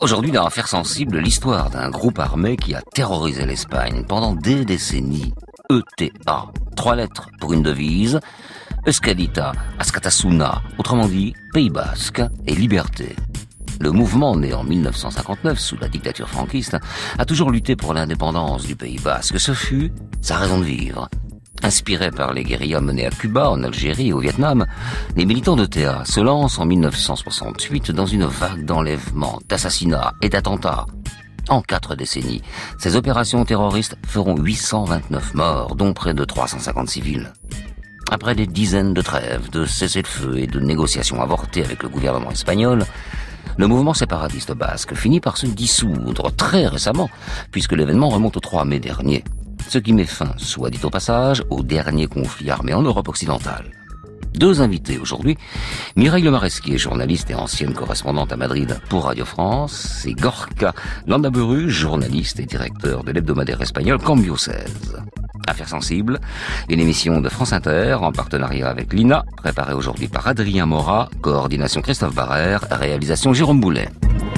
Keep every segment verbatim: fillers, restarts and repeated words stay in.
Aujourd'hui, dans Affaires sensibles, l'histoire d'un groupe armé qui a terrorisé l'Espagne pendant des décennies. E T A. Trois lettres pour une devise. Euskadita, Askatasuna, autrement dit, Pays Basque et Liberté. Le mouvement, né en mille neuf cent cinquante-neuf sous la dictature franquiste, a toujours lutté pour l'indépendance du Pays Basque. Ce fut sa raison de vivre. Inspirés par les guérillas menées à Cuba, en Algérie et au Vietnam, les militants d'E T A se lancent en mille neuf cent soixante-huit dans une vague d'enlèvements, d'assassinats et d'attentats. En quatre décennies, ces opérations terroristes feront huit cent vingt-neuf morts, dont près de trois cent cinquante civils. Après des dizaines de trêves, de cessez-le-feu et de négociations avortées avec le gouvernement espagnol, le mouvement séparatiste basque finit par se dissoudre très récemment, puisque l'événement remonte au trois mai dernier. Ce qui met fin, soit dit au passage, au dernier conflit armé en Europe occidentale. Deux invités aujourd'hui, Mireille Lemaresquier, journaliste et ancienne correspondante à Madrid pour Radio France, et Gorka Landaburu, journaliste et directeur de l'hebdomadaire espagnol Cambio seize. Affaires sensibles, une émission de France Inter en partenariat avec l'I N A, préparée aujourd'hui par Adrien Morat, coordination Christophe Barrère, réalisation Jérôme Boulet.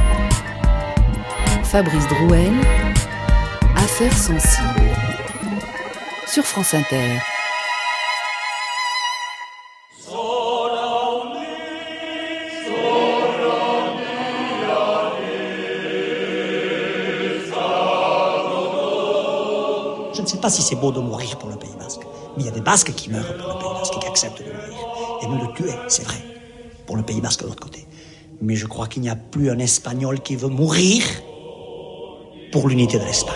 Fabrice Drouel, Affaires sensibles, sur France Inter. Je ne sais pas si c'est beau de mourir pour le Pays Basque, mais il y a des Basques qui meurent pour le Pays Basque et qui acceptent de mourir. Et nous de tuer, c'est vrai, pour le Pays Basque de l'autre côté. Mais je crois qu'il n'y a plus un Espagnol qui veut mourir pour l'unité de l'Espagne.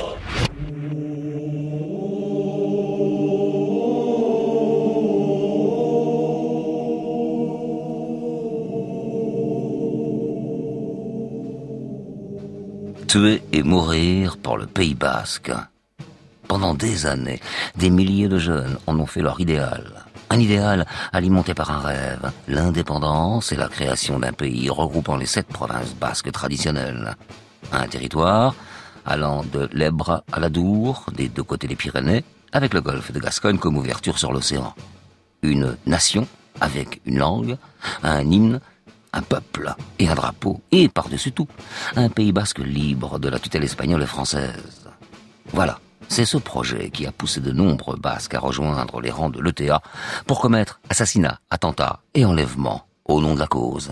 Tuer et mourir pour le Pays Basque. Pendant des années, des milliers de jeunes en ont fait leur idéal. Un idéal alimenté par un rêve, l'indépendance et la création d'un pays regroupant les sept provinces basques traditionnelles. Un territoire allant de l'Ebre à l'Adour, des deux côtés des Pyrénées, avec le golfe de Gascogne comme ouverture sur l'océan. Une nation avec une langue, un hymne, un peuple et un drapeau, et par-dessus tout, un Pays Basque libre de la tutelle espagnole et française. Voilà, c'est ce projet qui a poussé de nombreux Basques à rejoindre les rangs de l'E T A pour commettre assassinats, attentats et enlèvements au nom de la cause.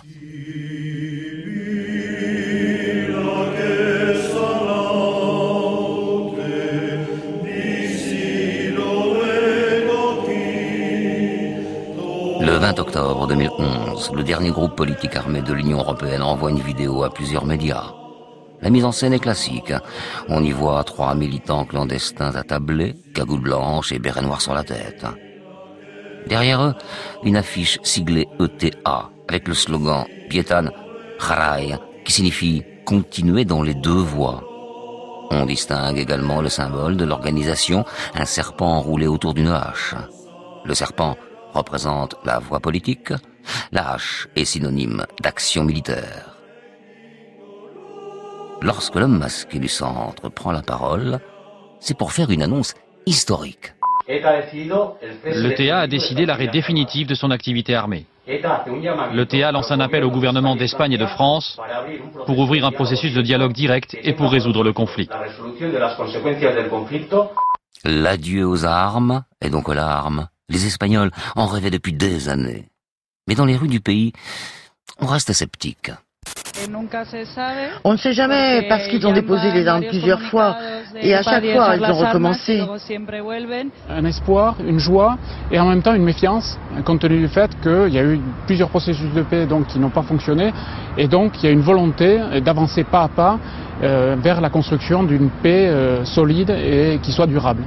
Le vingt octobre deux mille onze, le dernier groupe politique armé de l'Union européenne envoie une vidéo à plusieurs médias. La mise en scène est classique. On y voit trois militants clandestins attablés, cagoule blanche et béret noir sur la tête. Derrière eux, une affiche siglée E T A avec le slogan « Pietan Jaray » qui signifie « continuer dans les deux voies ». On distingue également le symbole de l'organisation, un serpent enroulé autour d'une hache. Le serpent représente la voie politique, la hache est synonyme d'action militaire. Lorsque l'homme masqué du centre prend la parole, c'est pour faire une annonce historique. L'E T A a décidé l'arrêt définitif de son activité armée. L'E T A lance un appel au gouvernement d'Espagne et de France pour ouvrir un processus de dialogue direct et pour résoudre le conflit. L'adieu aux armes, et donc aux larmes. Les Espagnols en rêvaient depuis des années. Mais dans les rues du pays, on reste sceptique. On ne sait jamais parce qu'ils ont déposé les armes plusieurs fois et à chaque fois ils ont recommencé. Un espoir, une joie et en même temps une méfiance compte tenu du fait qu'il y a eu plusieurs processus de paix donc, qui n'ont pas fonctionné et donc il y a une volonté d'avancer pas à pas euh, vers la construction d'une paix euh, solide et qui soit durable.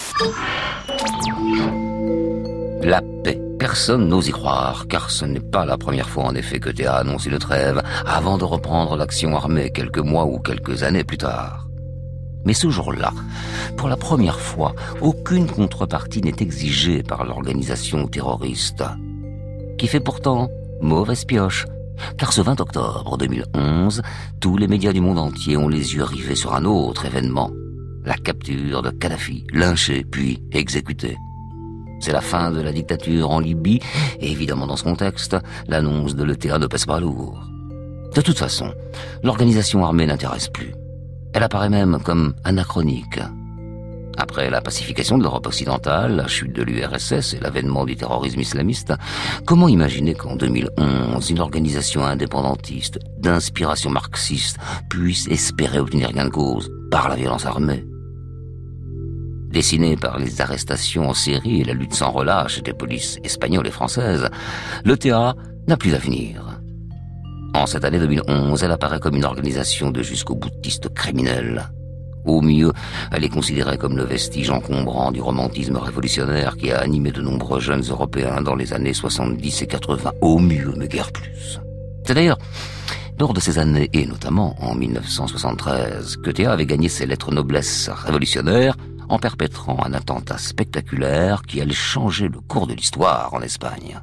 La paix. Personne n'ose y croire, car ce n'est pas la première fois en effet que T A annonce une trêve avant de reprendre l'action armée quelques mois ou quelques années plus tard. Mais ce jour-là, pour la première fois, aucune contrepartie n'est exigée par l'organisation terroriste, qui fait pourtant mauvaise pioche, car ce vingt octobre deux mille onze, tous les médias du monde entier ont les yeux rivés sur un autre événement, la capture de Kadhafi, lynché puis exécuté. C'est la fin de la dictature en Libye, et évidemment dans ce contexte, l'annonce de l'E T A ne pèse pas lourd. De toute façon, l'organisation armée n'intéresse plus. Elle apparaît même comme anachronique. Après la pacification de l'Europe occidentale, la chute de l'U R S S et l'avènement du terrorisme islamiste, comment imaginer qu'en deux mille onze, une organisation indépendantiste d'inspiration marxiste puisse espérer obtenir gain de cause par la violence armée? Dessiné par les arrestations en série et la lutte sans relâche des polices espagnoles et françaises, l'E T A n'a plus d'avenir. En cette année deux mille onze, elle apparaît comme une organisation de jusqu'au-boutistes criminels. Au mieux, elle est considérée comme le vestige encombrant du romantisme révolutionnaire qui a animé de nombreux jeunes Européens dans les années soixante-dix et quatre-vingts. Au mieux, mais guère plus. C'est d'ailleurs lors de ces années, et notamment en mille neuf cent soixante-treize, que T A avait gagné ses lettres noblesse révolutionnaires en perpétrant un attentat spectaculaire qui allait changer le cours de l'histoire en Espagne.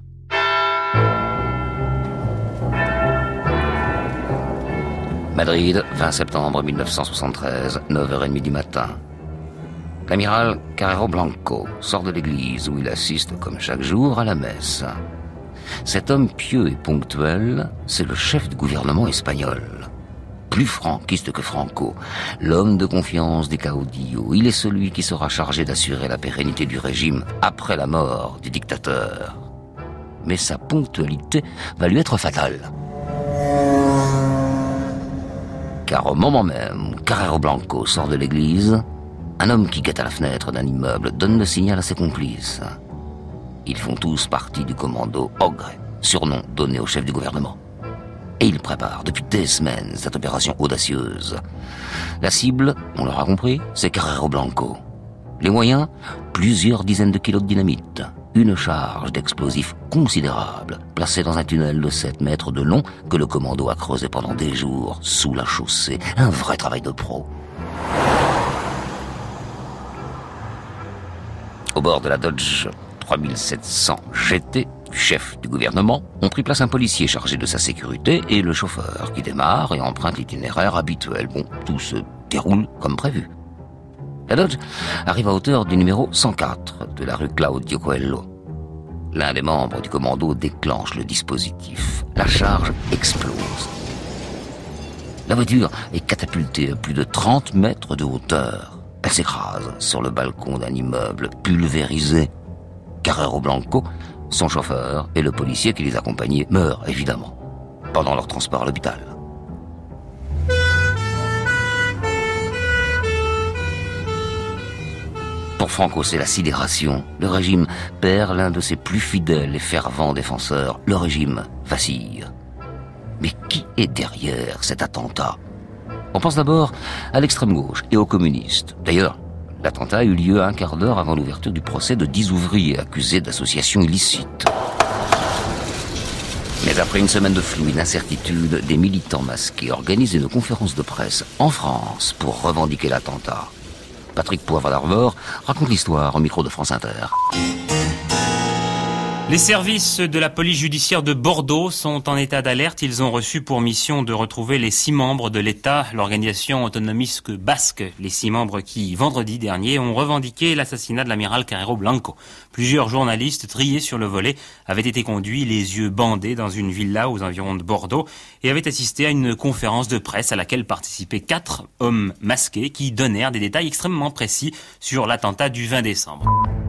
Madrid, vingt septembre mille neuf cent soixante-treize, neuf heures trente du matin. L'amiral Carrero Blanco sort de l'église où il assiste, comme chaque jour, à la messe. Cet homme pieux et ponctuel, c'est le chef du gouvernement espagnol. Plus franquiste que Franco, l'homme de confiance des caudillos, il est celui qui sera chargé d'assurer la pérennité du régime après la mort du dictateur. Mais sa ponctualité va lui être fatale. Car au moment même où Carrero Blanco sort de l'église, un homme qui guette à la fenêtre d'un immeuble donne le signal à ses complices. Ils font tous partie du commando Ogre, surnom donné au chef du gouvernement. Et ils préparent depuis des semaines cette opération audacieuse. La cible, on l'aura compris, c'est Carrero Blanco. Les moyens, plusieurs dizaines de kilos de dynamite. Une charge d'explosifs considérable, placée dans un tunnel de sept mètres de long que le commando a creusé pendant des jours sous la chaussée. Un vrai travail de pro. Au bord de la Dodge trois mille sept cents G T du chef du gouvernement, ont pris place un policier chargé de sa sécurité et le chauffeur qui démarre et emprunte l'itinéraire habituel. Bon, tout se déroule comme prévu. La Dodge arrive à hauteur du numéro cent quatre de la rue Claudio Coelho. L'un des membres du commando déclenche le dispositif. La charge explose. La voiture est catapultée à plus de trente mètres de hauteur. Elle s'écrase sur le balcon d'un immeuble pulvérisé. Carrero Blanco, son chauffeur et le policier qui les accompagnait meurent, évidemment, pendant leur transport à l'hôpital. Pour Franco, c'est la sidération. Le régime perd l'un de ses plus fidèles et fervents défenseurs. Le régime vacille. Mais qui est derrière cet attentat? On pense d'abord à l'extrême gauche et aux communistes. D'ailleurs, l'attentat a eu lieu un quart d'heure avant l'ouverture du procès de dix ouvriers accusés d'association illicite. Mais après une semaine de flou et d'incertitude, des militants masqués organisent une conférence de presse en France pour revendiquer l'attentat. Patrick Poivre d'Arvor raconte l'histoire au micro de France Inter. Les services de la police judiciaire de Bordeaux sont en état d'alerte. Ils ont reçu pour mission de retrouver les six membres de l'État, l'organisation autonomiste basque. Les six membres qui, vendredi dernier, ont revendiqué l'assassinat de l'amiral Carrero Blanco. Plusieurs journalistes triés sur le volet avaient été conduits les yeux bandés dans une villa aux environs de Bordeaux et avaient assisté à une conférence de presse à laquelle participaient quatre hommes masqués qui donnèrent des détails extrêmement précis sur l'attentat du vingt décembre.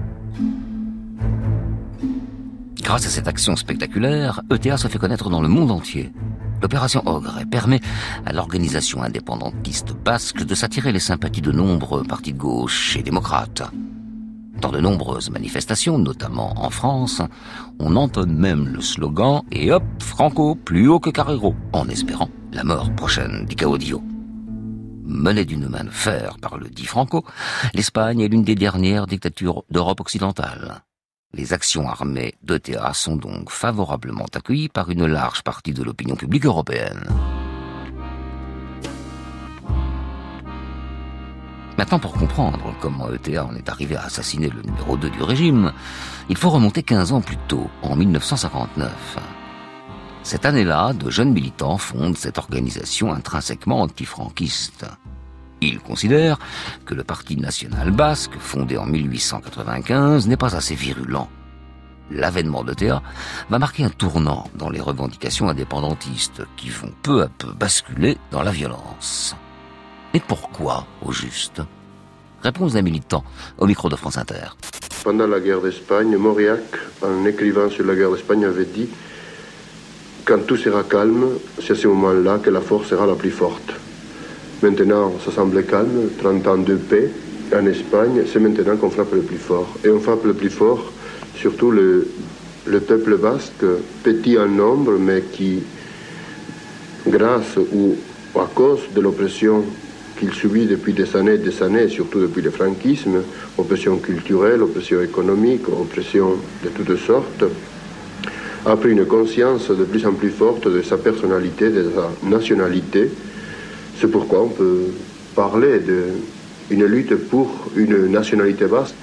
Grâce à cette action spectaculaire, E T A se fait connaître dans le monde entier. L'opération Ogre permet à l'organisation indépendantiste basque de s'attirer les sympathies de nombreux partis de gauche et démocrates. Dans de nombreuses manifestations, notamment en France, on entonne même le slogan « Et hop, Franco, plus haut que Carrero », en espérant la mort prochaine du caudillo. Menée d'une main de fer par le dit Franco, l'Espagne est l'une des dernières dictatures d'Europe occidentale. Les actions armées d'E T A sont donc favorablement accueillies par une large partie de l'opinion publique européenne. Maintenant, pour comprendre comment E T A en est arrivé à assassiner le numéro deux du régime, il faut remonter quinze ans plus tôt, en mille neuf cent cinquante-neuf. Cette année-là, de jeunes militants fondent cette organisation intrinsèquement antifranquiste. Ils considèrent que le Parti national basque, fondé en mille huit cent quatre-vingt-quinze, n'est pas assez virulent. l'avènement de l'E T A va marquer un tournant dans les revendications indépendantistes qui vont peu à peu basculer dans la violence. Et pourquoi, au juste ? Réponse d'un militant au micro de France Inter. Pendant la guerre d'Espagne, Mauriac, en écrivant sur la guerre d'Espagne, avait dit « Quand tout sera calme, c'est à ce moment-là que la force sera la plus forte. » Maintenant, ça semble calme, trente ans de paix en Espagne, c'est maintenant qu'on frappe le plus fort. Et on frappe le plus fort, surtout le, le peuple basque, petit en nombre, mais qui, grâce ou à cause de l'oppression qu'il subit depuis des années et des années, surtout depuis le franquisme, oppression culturelle, oppression économique, oppression de toutes sortes, a pris une conscience de plus en plus forte de sa personnalité, de sa nationalité. C'est pourquoi on peut parler d'une lutte pour une nationalité basque.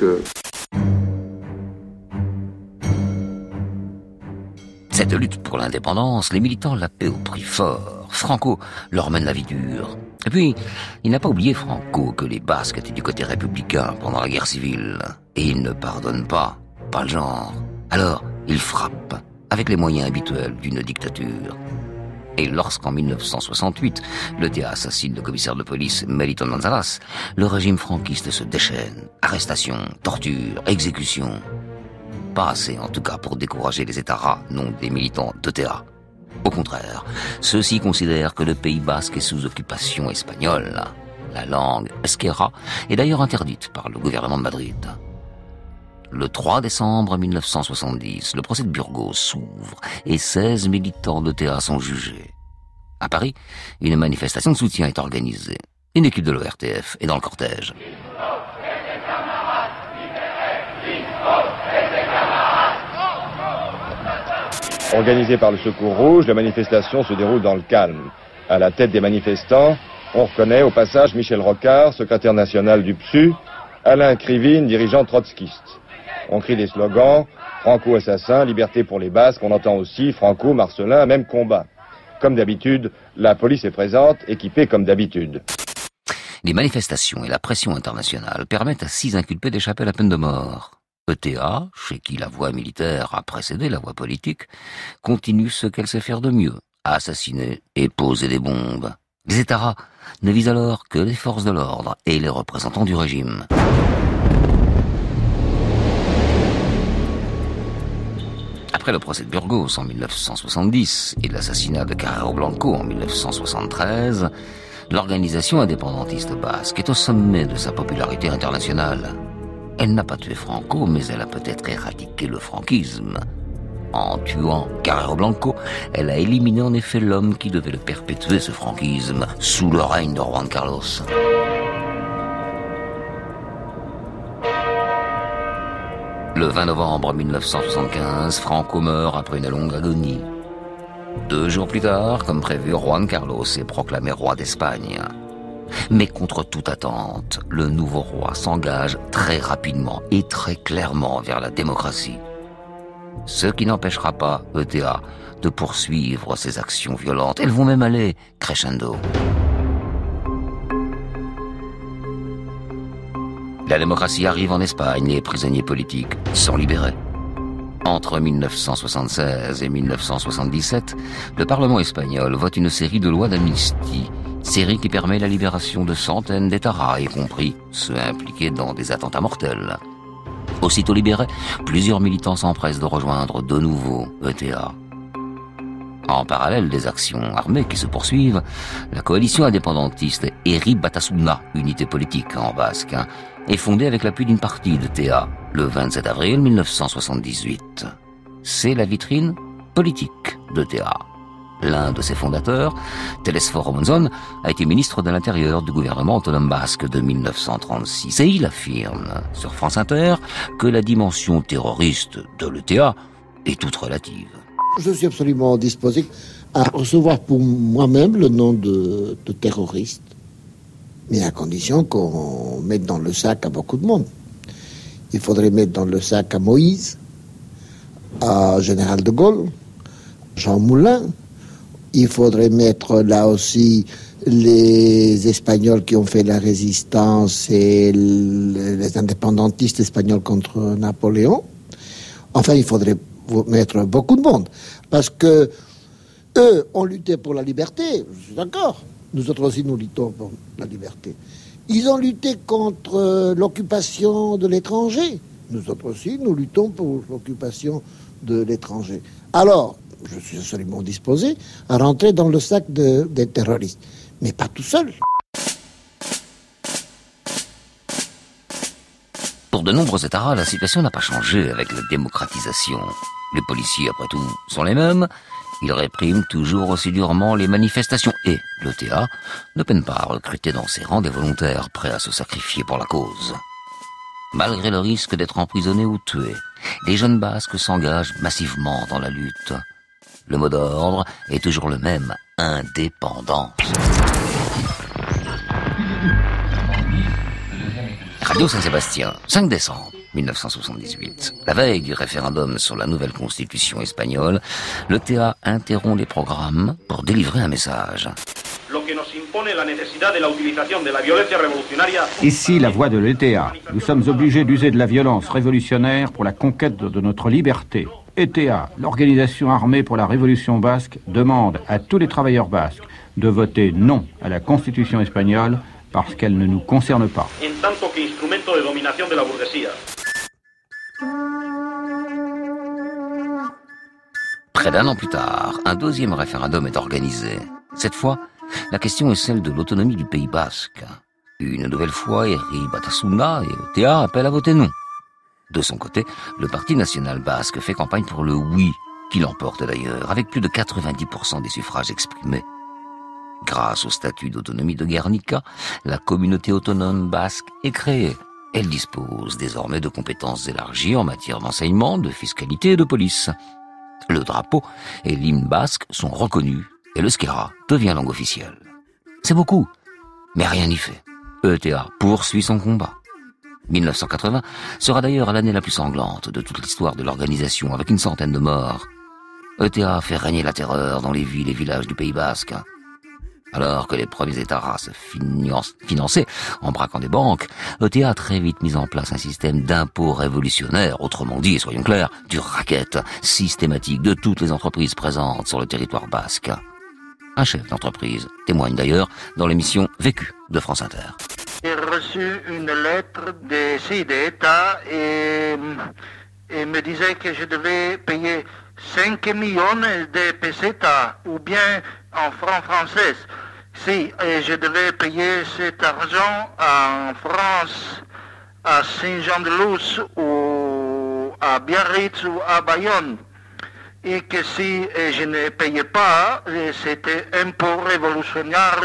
Cette lutte pour l'indépendance, les militants la paient au prix fort. Franco leur mène la vie dure. Et puis, il n'a pas oublié, Franco, que les Basques étaient du côté républicain pendant la guerre civile. Et il ne pardonne pas, pas le genre. Alors, il frappe, avec les moyens habituels d'une dictature. Et lorsqu'en mille neuf cent soixante-huit, l'E T A assassine le commissaire de police Melitón González, le régime franquiste se déchaîne. Arrestation, torture, exécution. Pas assez, en tout cas, pour décourager les États non des militants d'E T A. Au contraire, ceux-ci considèrent que le Pays basque est sous occupation espagnole. La langue euskera est d'ailleurs interdite par le gouvernement de Madrid. Le trois décembre mille neuf cent soixante-dix, le procès de Burgos s'ouvre et seize militants d'E T A sont jugés. À Paris, une manifestation de soutien est organisée. Une équipe de l'O R T F est dans le cortège. Organisée par le Secours Rouge, la manifestation se déroule dans le calme. À la tête des manifestants, on reconnaît au passage Michel Rocard, secrétaire national du P S U, Alain Krivine, dirigeant trotskiste. On crie des slogans, Franco assassin, liberté pour les Basques, on entend aussi Franco, Marcelin, même combat. Comme d'habitude, la police est présente, équipée comme d'habitude. Les manifestations et la pression internationale permettent à six inculpés d'échapper à la peine de mort. E T A, chez qui la voie militaire a précédé la voie politique, continue ce qu'elle sait faire de mieux, assassiner et poser des bombes. Les États ne visent alors que les forces de l'ordre et les représentants du régime. Après le procès de Burgos en mille neuf cent soixante-dix et l'assassinat de Carrero Blanco en mille neuf cent soixante-treize, l'organisation indépendantiste basque est au sommet de sa popularité internationale. Elle n'a pas tué Franco, mais elle a peut-être éradiqué le franquisme. En tuant Carrero Blanco, elle a éliminé en effet l'homme qui devait le perpétuer, ce franquisme, sous le règne de Juan Carlos. Le vingt novembre mille neuf cent soixante-quinze, Franco meurt après une longue agonie. Deux jours plus tard, comme prévu, Juan Carlos est proclamé roi d'Espagne. Mais contre toute attente, le nouveau roi s'engage très rapidement et très clairement vers la démocratie. Ce qui n'empêchera pas E T A de poursuivre ses actions violentes. Elles vont même aller crescendo. La démocratie arrive en Espagne, les prisonniers politiques sont libérés. Entre mille neuf cent soixante-seize et mille neuf cent soixante-dix-sept, le Parlement espagnol vote une série de lois d'amnistie, série qui permet la libération de centaines d'États, y compris ceux impliqués dans des attentats mortels. Aussitôt libérés, plusieurs militants s'empressent de rejoindre de nouveau E T A. En parallèle des actions armées qui se poursuivent, la coalition indépendantiste Herri Batasuna, unité politique en basque, est fondée avec l'appui d'une partie de T A le vingt-sept avril mille neuf cent soixante-dix-huit. C'est la vitrine politique de T A. L'un de ses fondateurs, Telesforo Monzón, a été ministre de l'Intérieur du gouvernement autonome basque de mille neuf cent trente-six. Et il affirme sur France Inter que la dimension terroriste de l'E T A est toute relative. Je suis absolument disposé à recevoir pour moi-même le nom de, de terroriste, mais à condition qu'on mette dans le sac à beaucoup de monde. Il faudrait mettre dans le sac à Moïse, à Général de Gaulle, Jean Moulin. Il faudrait mettre là aussi les Espagnols qui ont fait la résistance et les indépendantistes espagnols contre Napoléon. Enfin, il faudrait mettre beaucoup de monde. Parce que eux ont lutté pour la liberté, je suis d'accord. Nous autres aussi, nous luttons pour la liberté. Ils ont lutté contre l'occupation de l'étranger. Nous autres aussi, nous luttons pour l'occupation de l'étranger. Alors, je suis absolument disposé à rentrer dans le sac de, des terroristes. Mais pas tout seul. Pour de nombreux États, la situation n'a pas changé avec la démocratisation. Les policiers, après tout, sont les mêmes. Ils répriment toujours aussi durement les manifestations. Et l'E T A ne peine pas à recruter dans ses rangs des volontaires prêts à se sacrifier pour la cause. Malgré le risque d'être emprisonnés ou tués, les jeunes Basques s'engagent massivement dans la lutte. Le mot d'ordre est toujours le même, indépendance. Radio Saint-Sébastien, cinq décembre mille neuf cent soixante-dix-huit. La veille du référendum sur la nouvelle constitution espagnole, l'E T A interrompt les programmes pour délivrer un message. Ici la voix de l'E T A. Nous sommes obligés d'user de la violence révolutionnaire pour la conquête de notre liberté. E T A, l'organisation armée pour la révolution basque, demande à tous les travailleurs basques de voter non à la constitution espagnole parce qu'elle ne nous concerne pas. Près d'un an plus tard, un deuxième référendum est organisé. Cette fois, la question est celle de l'autonomie du Pays basque. Une nouvelle fois, Herri Batasuna et l'E T A appellent à voter non. De son côté, le Parti national basque fait campagne pour le oui, qui l'emporte d'ailleurs, avec plus de quatre-vingt-dix pour cent des suffrages exprimés. Grâce au statut d'autonomie de Guernica, la communauté autonome basque est créée. Elle dispose désormais de compétences élargies en matière d'enseignement, de fiscalité et de police. Le drapeau et l'hymne basque sont reconnus et le skera devient langue officielle. C'est beaucoup, mais rien n'y fait. E T A poursuit son combat. mille neuf cent quatre-vingts sera d'ailleurs l'année la plus sanglante de toute l'histoire de l'organisation, avec une centaine de morts. E T A fait régner la terreur dans les villes et villages du Pays basque. Alors que les premiers États se finançaient en braquant des banques, E T A a très vite mis en place un système d'impôts révolutionnaire, autrement dit, et soyons clairs, du racket systématique de toutes les entreprises présentes sur le territoire basque. Un chef d'entreprise témoigne d'ailleurs dans l'émission Vécu de France Inter. J'ai reçu une lettre des C I d'État et, et me disait que je devais payer cinq millions de pesetas, ou bien en francs français. Si je devais payer cet argent en France, à Saint-Jean-de-Luz, ou à Biarritz, ou à Bayonne, et que si je ne payais pas, c'était impôt révolutionnaire,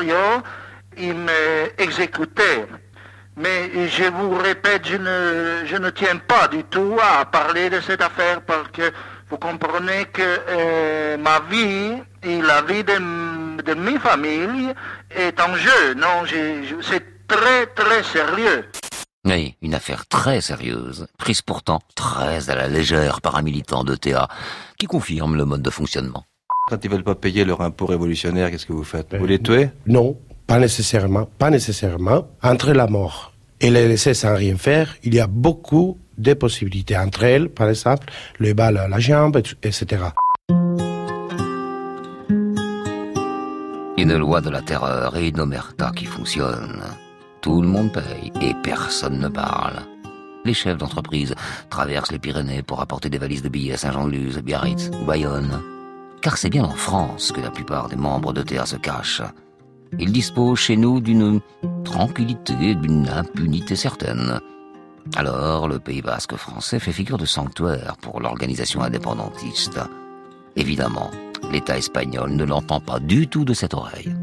il m'exécutait. Mais je vous répète, je ne, je ne tiens pas du tout à parler de cette affaire parce que vous comprenez que euh, ma vie et la vie de, de ma famille est en jeu. Non, je, je, c'est très très sérieux. Oui, une affaire très sérieuse, prise pourtant très à la légère par un militant d'E T A qui confirme le mode de fonctionnement. Quand ils veulent pas payer leur impôt révolutionnaire, qu'est-ce que vous faites? Vous les tuez? Non, pas nécessairement, pas nécessairement. Entre la mort et les laisser sans rien faire, il y a beaucoup de possibilités. Entre elles, par exemple, le bal à la jambe, et cetera. Une loi de la terreur et une omerta qui fonctionne. Tout le monde paye et personne ne parle. Les chefs d'entreprise traversent les Pyrénées pour apporter des valises de billets à Saint-Jean-de-Luz, Biarritz ou Bayonne. Car c'est bien en France que la plupart des membres d'E T A se cachent. Ils disposent chez nous d'une tranquillité, d'une impunité certaine. Alors, le Pays basque français fait figure de sanctuaire pour l'organisation indépendantiste. Évidemment, l'État espagnol ne l'entend pas du tout de cette oreille.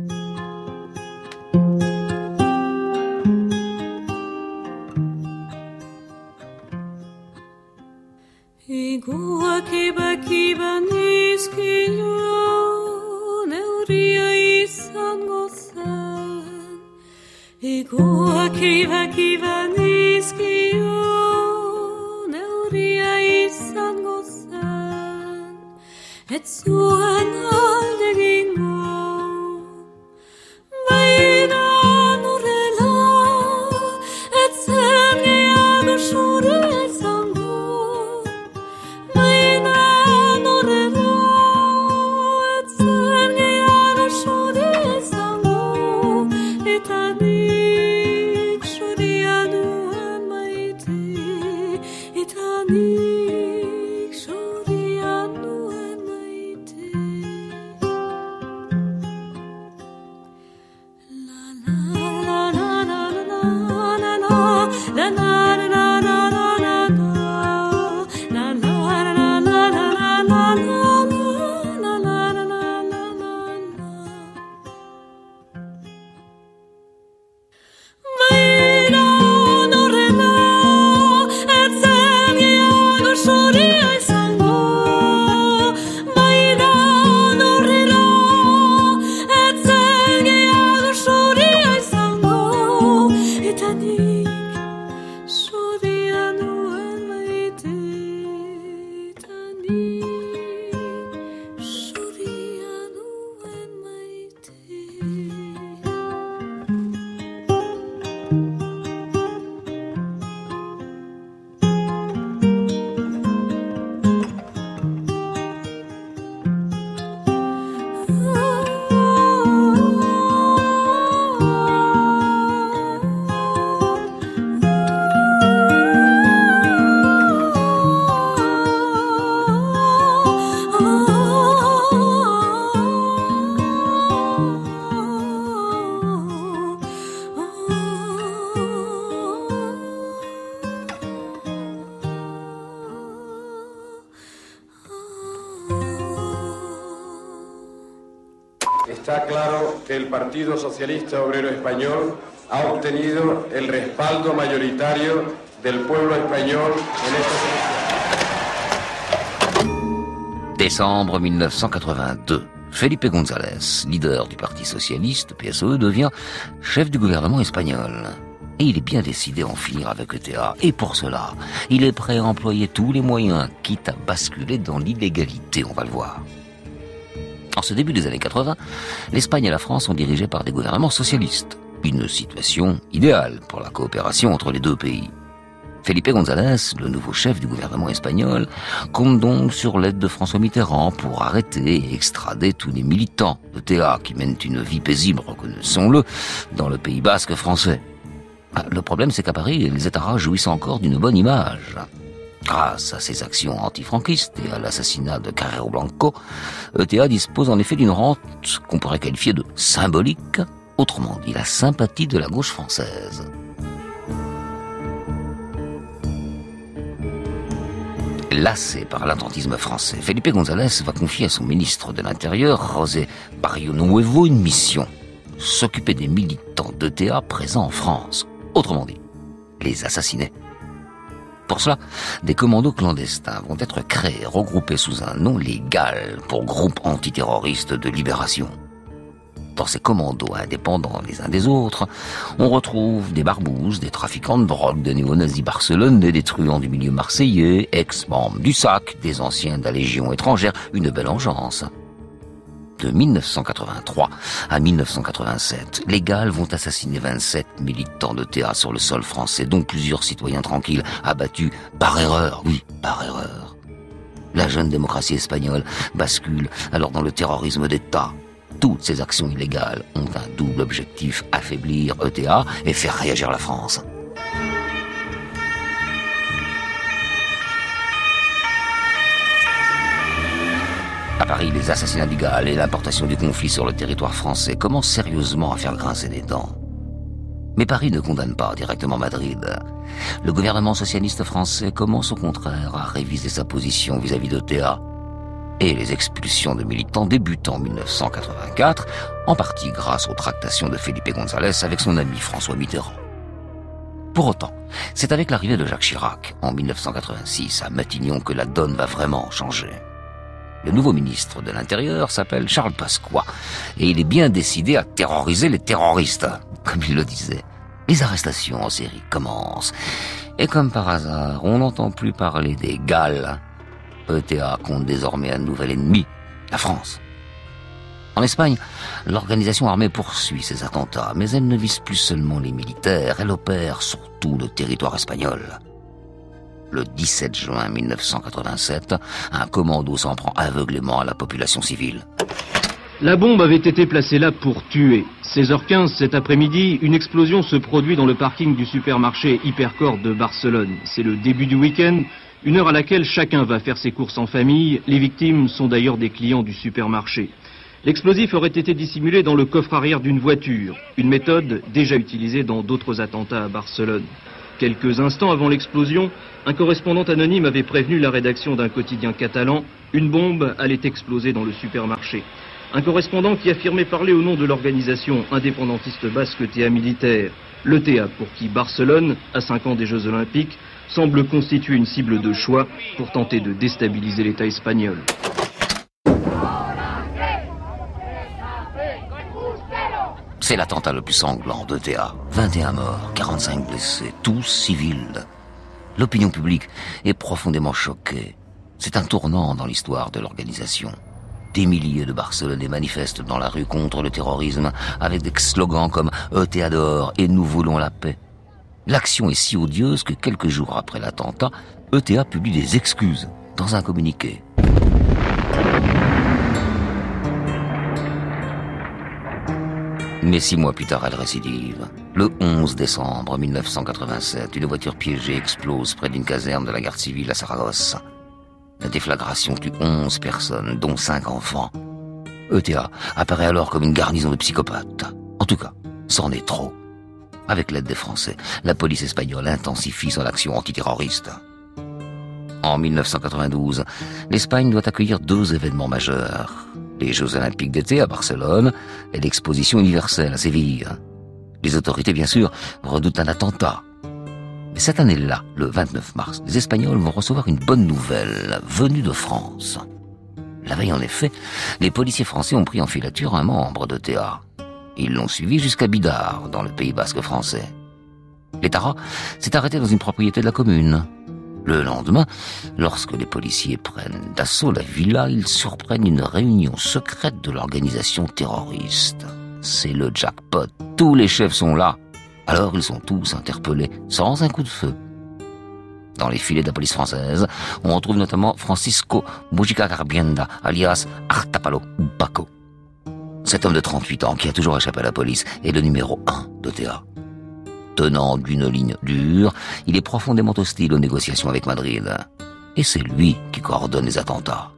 My Está claro que el Partido Socialista Obrero Español ha obtenido el respaldo mayoritario del pueblo español en esta elección. Décembre mille neuf cent quatre-vingt-deux. Felipe González, leader du Parti Socialiste, P S O E, devient chef du gouvernement espagnol. Et il est bien décidé à en finir avec E T A. Et pour cela, il est prêt à employer tous les moyens, quitte à basculer dans l'illégalité, on va le voir. En ce début des années quatre-vingts, l'Espagne et la France sont dirigées par des gouvernements socialistes. Une situation idéale pour la coopération entre les deux pays. Felipe González, le nouveau chef du gouvernement espagnol, compte donc sur l'aide de François Mitterrand pour arrêter et extrader tous les militants d'E T A qui mènent une vie paisible, reconnaissons-le, dans le Pays basque français. Le problème, c'est qu'à Paris, les États jouissent encore d'une bonne image. Grâce à ses actions antifranquistes et à l'assassinat de Carrero Blanco, E T A dispose en effet d'une rente qu'on pourrait qualifier de symbolique, autrement dit la sympathie de la gauche française. Lassé par l'attentisme français, Felipe González va confier à son ministre de l'Intérieur, José Barrio Nuevo, une mission. S'occuper des militants d'E T A présents en France. Autrement dit, les assassiner. Pour cela, des commandos clandestins vont être créés, regroupés sous un nom légal pour groupe antiterroriste de libération. Dans ces commandos indépendants les uns des autres, on retrouve des barbouzes, des trafiquants de drogue, des néo-nazis barcelonais, des truands du milieu marseillais, ex-membres du S A C, des anciens de la Légion étrangère, une belle engeance. De mille neuf cent quatre-vingt-trois à mille neuf cent quatre-vingt-sept, les Galles vont assassiner vingt-sept militants d'E T A sur le sol français, dont plusieurs citoyens tranquilles, abattus par erreur, oui, par erreur. La jeune démocratie espagnole bascule alors dans le terrorisme d'État. Toutes ces actions illégales ont un double objectif, affaiblir E T A et faire réagir la France. À Paris, les assassinats du Gall et l'importation du conflit sur le territoire français commencent sérieusement à faire grincer des dents. Mais Paris ne condamne pas directement Madrid. Le gouvernement socialiste français commence au contraire à réviser sa position vis-à-vis d'E T A. Et les expulsions de militants débutent en mille neuf cent quatre-vingt-quatre, en partie grâce aux tractations de Felipe González avec son ami François Mitterrand. Pour autant, c'est avec l'arrivée de Jacques Chirac, en mille neuf cent quatre-vingt-six, à Matignon, que la donne va vraiment changer. Le nouveau ministre de l'Intérieur s'appelle Charles Pasqua, et il est bien décidé à terroriser les terroristes, comme il le disait. Les arrestations en série commencent, et comme par hasard, on n'entend plus parler des Galles. E T A compte désormais un nouvel ennemi, la France. En Espagne, l'organisation armée poursuit ses attentats, mais elle ne vise plus seulement les militaires, elle opère sur tout le territoire espagnol. Le dix-sept juin mille neuf cent quatre-vingt-sept, un commando s'en prend aveuglément à la population civile. La bombe avait été placée là pour tuer. seize heures quinze cet après-midi, une explosion se produit dans le parking du supermarché Hypercor de Barcelone. C'est le début du week-end, une heure à laquelle chacun va faire ses courses en famille. Les victimes sont d'ailleurs des clients du supermarché. L'explosif aurait été dissimulé dans le coffre arrière d'une voiture, une méthode déjà utilisée dans d'autres attentats à Barcelone. Quelques instants avant l'explosion, un correspondant anonyme avait prévenu la rédaction d'un quotidien catalan, une bombe allait exploser dans le supermarché. Un correspondant qui affirmait parler au nom de l'organisation indépendantiste basque T A militaire, le T A pour qui Barcelone, à cinq ans des Jeux Olympiques, semble constituer une cible de choix pour tenter de déstabiliser l'État espagnol. C'est l'attentat le plus sanglant de T A. vingt et un morts, quarante-cinq blessés, tous civils. L'opinion publique est profondément choquée. C'est un tournant dans l'histoire de l'organisation. Des milliers de Barcelonais manifestent dans la rue contre le terrorisme avec des slogans comme « E T A dehors » et « Nous voulons la paix ». L'action est si odieuse que quelques jours après l'attentat, E T A publie des excuses dans un communiqué. Mais six mois plus tard, elle récidive. Le onze décembre mille neuf cent quatre-vingt-sept, une voiture piégée explose près d'une caserne de la garde civile à Saragosse. La déflagration tue onze personnes, dont cinq enfants. E T A apparaît alors comme une garnison de psychopathes. En tout cas, c'en est trop. Avec l'aide des Français, la police espagnole intensifie son action antiterroriste. En mille neuf cent quatre-vingt-douze, l'Espagne doit accueillir deux événements majeurs. Les Jeux Olympiques d'été à Barcelone et l'Exposition universelle à Séville. Les autorités, bien sûr, redoutent un attentat. Mais cette année-là, le vingt-neuf mars, les Espagnols vont recevoir une bonne nouvelle, venue de France. La veille, en effet, les policiers français ont pris en filature un membre de T A. Ils l'ont suivi jusqu'à Bidart, dans le Pays basque français. L'État s'est arrêté dans une propriété de la commune. Le lendemain, lorsque les policiers prennent d'assaut la villa, ils surprennent une réunion secrète de l'organisation terroriste. C'est le jackpot. Tous les chefs sont là. Alors ils sont tous interpellés, sans un coup de feu. Dans les filets de la police française, on retrouve notamment Francisco Mujica Garbienda, alias Artapalo ou Paco. Cet homme de trente-huit ans, qui a toujours échappé à la police, est le numéro un de T A. Tenant d'une ligne dure, il est profondément hostile aux négociations avec Madrid. Et c'est lui qui coordonne les attentats.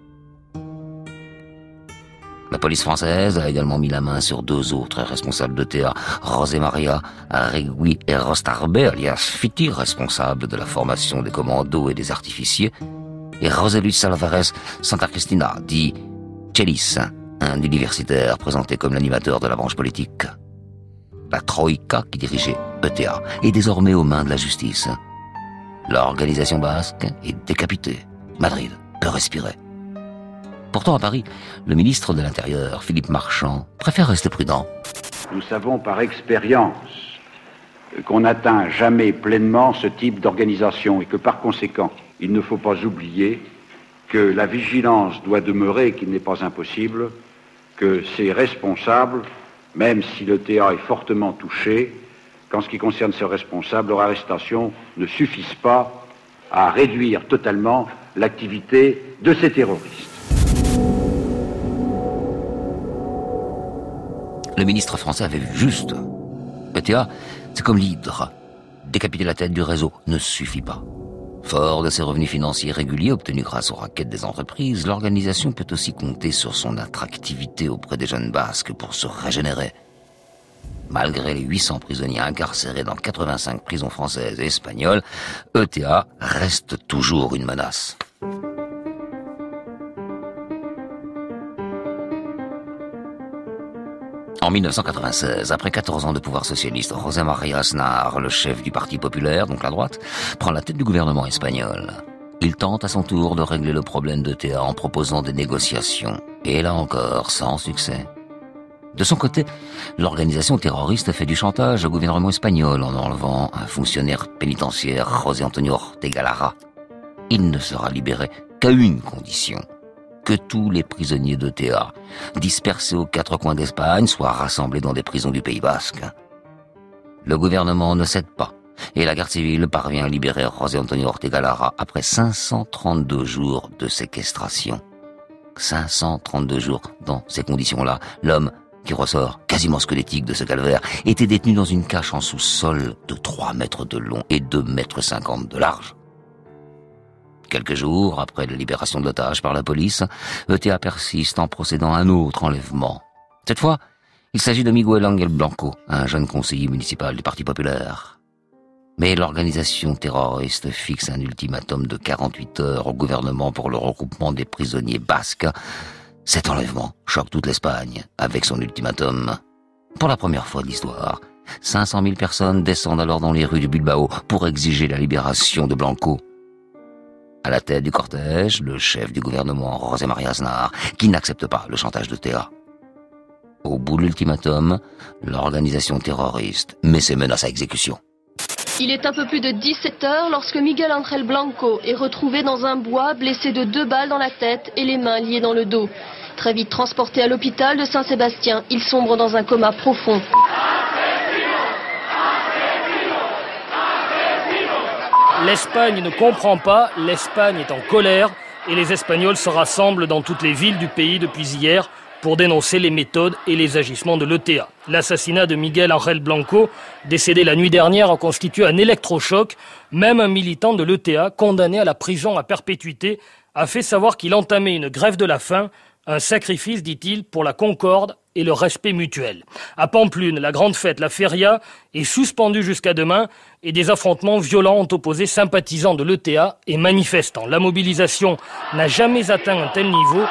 La police française a également mis la main sur deux autres responsables de T A, José María Arregui et Rostarbe, alias Fiti, responsable de la formation des commandos et des artificiers, et José Luis Alvarez Santa Cristina, dit Chelis, un universitaire présenté comme l'animateur de la branche politique. La Troïka, qui dirigeait E T A, est désormais aux mains de la justice. L'organisation basque est décapitée. Madrid peut respirer. Pourtant, à Paris, le ministre de l'Intérieur, Philippe Marchand, préfère rester prudent. Nous savons par expérience qu'on n'atteint jamais pleinement ce type d'organisation et que par conséquent, il ne faut pas oublier que la vigilance doit demeurer et qu'il n'est pas impossible que ces responsables, même si le T A est fortement touché, qu'en ce qui concerne ces responsables, leur arrestation ne suffise pas à réduire totalement l'activité de ces terroristes. Le ministre français avait vu juste. Le T A, c'est comme l'hydre. Décapiter la tête du réseau ne suffit pas. Fort de ses revenus financiers réguliers obtenus grâce aux raquettes des entreprises, l'organisation peut aussi compter sur son attractivité auprès des jeunes basques pour se régénérer. Malgré les huit cents prisonniers incarcérés dans quatre-vingt-cinq prisons françaises et espagnoles, E T A reste toujours une menace. En mille neuf cent quatre-vingt-seize, après quatorze ans de pouvoir socialiste, José María Aznar, le chef du Parti populaire, donc la droite, prend la tête du gouvernement espagnol. Il tente à son tour de régler le problème de T A en proposant des négociations. Et là encore, sans succès. De son côté, l'organisation terroriste fait du chantage au gouvernement espagnol en enlevant un fonctionnaire pénitentiaire, José Antonio Ortega Lara. Il ne sera libéré qu'à une condition: que tous les prisonniers de T A, dispersés aux quatre coins d'Espagne, soient rassemblés dans des prisons du Pays basque. Le gouvernement ne cède pas, et la garde civile parvient à libérer José Antonio Ortega Lara après cinq cent trente-deux jours de séquestration. cinq cent trente-deux jours. Dans ces conditions-là, l'homme, qui ressort quasiment squelettique de ce calvaire, était détenu dans une cage en sous-sol de trois mètres de long et deux mètres cinquante de large. Quelques jours après la libération de l'otage par la police, E T A persiste en procédant à un autre enlèvement. Cette fois, il s'agit de Miguel Ángel Blanco, un jeune conseiller municipal du Parti populaire. Mais l'organisation terroriste fixe un ultimatum de quarante-huit heures au gouvernement pour le regroupement des prisonniers basques. Cet enlèvement choque toute l'Espagne avec son ultimatum. Pour la première fois de l'histoire, cinq cent mille personnes descendent alors dans les rues de Bilbao pour exiger la libération de Blanco. À la tête du cortège, le chef du gouvernement, José María Aznar, qui n'accepte pas le chantage de Thea. Au bout de l'ultimatum, l'organisation terroriste met ses menaces à exécution. Il est un peu plus de dix-sept heures lorsque Miguel Ángel Blanco est retrouvé dans un bois, blessé de deux balles dans la tête et les mains liées dans le dos. Très vite transporté à l'hôpital de Saint-Sébastien, il sombre dans un coma profond. L'Espagne ne comprend pas, l'Espagne est en colère et les Espagnols se rassemblent dans toutes les villes du pays depuis hier pour dénoncer les méthodes et les agissements de l'E T A. L'assassinat de Miguel Ángel Blanco, décédé la nuit dernière, a constitué un électrochoc. Même un militant de l'E T A, condamné à la prison à perpétuité, a fait savoir qu'il entamait une grève de la faim, un sacrifice, dit-il, pour la concorde et le respect mutuel. À Pamplune, la grande fête, la feria, est suspendue jusqu'à demain et des affrontements violents ont opposé sympathisants de l'E T A et manifestants. La mobilisation n'a jamais atteint un tel niveau.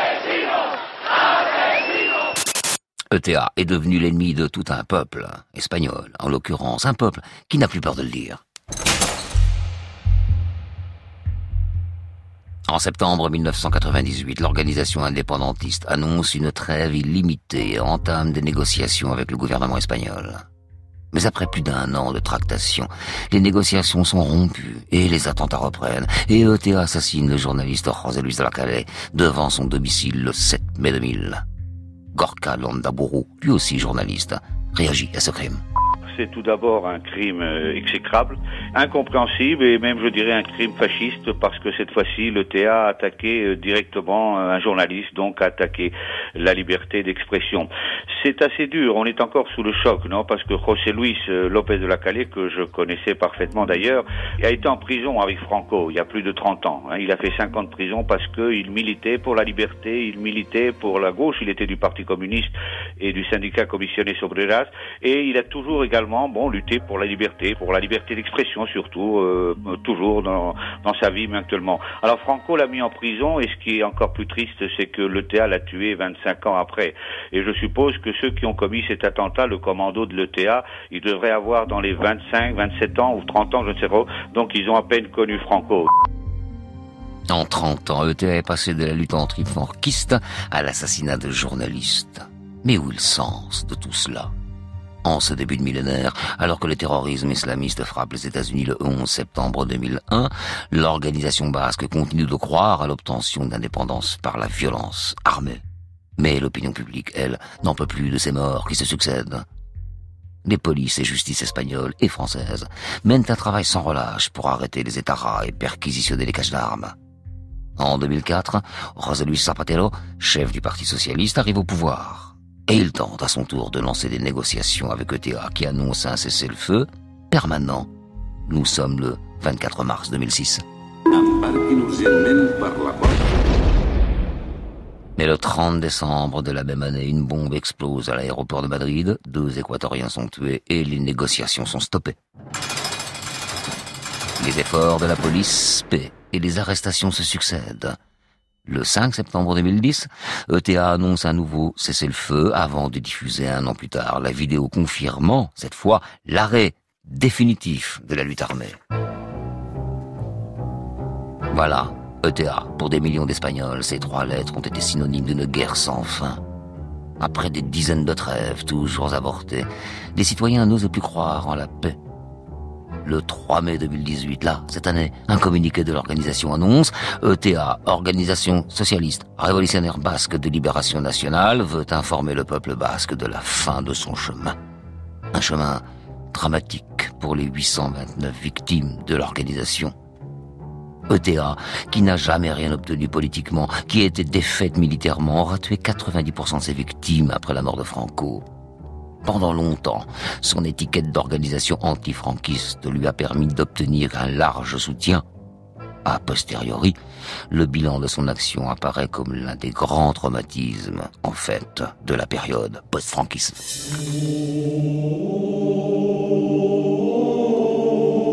E T A est devenu l'ennemi de tout un peuple, espagnol en l'occurrence, un peuple qui n'a plus peur de le dire. En septembre mille neuf cent quatre-vingt-dix-huit, l'organisation indépendantiste annonce une trêve illimitée et entame des négociations avec le gouvernement espagnol. Mais après plus d'un an de tractations, les négociations sont rompues et les attentats reprennent, et E T A assassine le journaliste José Luis de la Calle devant son domicile le sept mai deux mille. Gorka Landaburu, lui aussi journaliste, réagit à ce crime. C'est tout d'abord un crime exécrable, incompréhensible et même, je dirais, un crime fasciste parce que cette fois-ci, l'E T A a attaqué directement un journaliste, donc a attaqué la liberté d'expression. C'est assez dur, on est encore sous le choc, non? Parce que José Luis López de la Calle, que je connaissais parfaitement d'ailleurs, a été en prison avec Franco il y a plus de trente ans. Hein. Il a fait cinq ans de prison parce qu'il militait pour la liberté, il militait pour la gauche, il était du Parti communiste et du syndicat Comisiones Obreras, et il a toujours également bon, lutter pour la liberté, pour la liberté d'expression surtout, euh, toujours dans, dans sa vie, mais actuellement. Alors Franco l'a mis en prison, et ce qui est encore plus triste, c'est que l'E T A l'a tué vingt-cinq ans après. Et je suppose que ceux qui ont commis cet attentat, le commando de l'E T A, ils devraient avoir dans les vingt-cinq, vingt-sept ans ou trente ans, je ne sais pas, donc ils ont à peine connu Franco. En trente ans, E T A est passé de la lutte anti-franquiste à l'assassinat de journalistes. Mais où est le sens de tout cela ? En ce début de millénaire, alors que le terrorisme islamiste frappe les États-Unis le onze septembre deux mille un, l'organisation basque continue de croire à l'obtention d'indépendance par la violence armée. Mais l'opinion publique, elle, n'en peut plus de ces morts qui se succèdent. Les polices et justices espagnoles et françaises mènent un travail sans relâche pour arrêter les états et perquisitionner les caches d'armes. En deux mille quatre, José Luis Zapatero, chef du Parti socialiste, arrive au pouvoir. Et il tente à son tour de lancer des négociations avec E T A qui annonce un cessez-le-feu permanent. Nous sommes le vingt-quatre mars deux mille six. Mais le trente décembre de la même année, une bombe explose à l'aéroport de Madrid, deux Équatoriens sont tués et les négociations sont stoppées. Les efforts de la police paient et les arrestations se succèdent. Le cinq septembre deux mille dix, E T A annonce un nouveau cessez-le-feu avant de diffuser un an plus tard la vidéo confirmant, cette fois, l'arrêt définitif de la lutte armée. Voilà, E T A, pour des millions d'Espagnols, ces trois lettres ont été synonymes d'une guerre sans fin. Après des dizaines de trêves, toujours avortées, les citoyens n'osent plus croire en la paix. Le trois mai deux mille dix-huit, là, cette année, un communiqué de l'organisation annonce E T A, Organisation Socialiste Révolutionnaire Basque de Libération Nationale, veut informer le peuple basque de la fin de son chemin. Un chemin dramatique pour les huit cent vingt-neuf victimes de l'organisation. E T A, qui n'a jamais rien obtenu politiquement, qui a été défaite militairement, aura tué quatre-vingt-dix pour cent de ses victimes après la mort de Franco. Pendant longtemps, son étiquette d'organisation anti-franquiste lui a permis d'obtenir un large soutien. A posteriori, le bilan de son action apparaît comme l'un des grands traumatismes, en fait, de la période post-franquisme.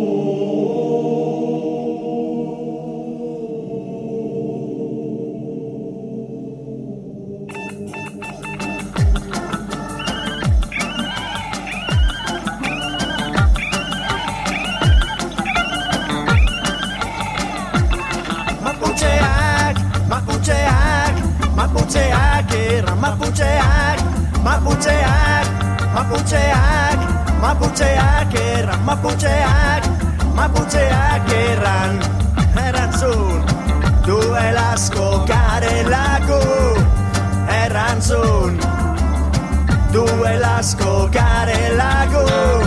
Mapucheak, Mapucheak, Mapucheak erran, Mapucheak, Mapucheak erran, erantzun, duel asko garelako, erantzun, duel asko garelako,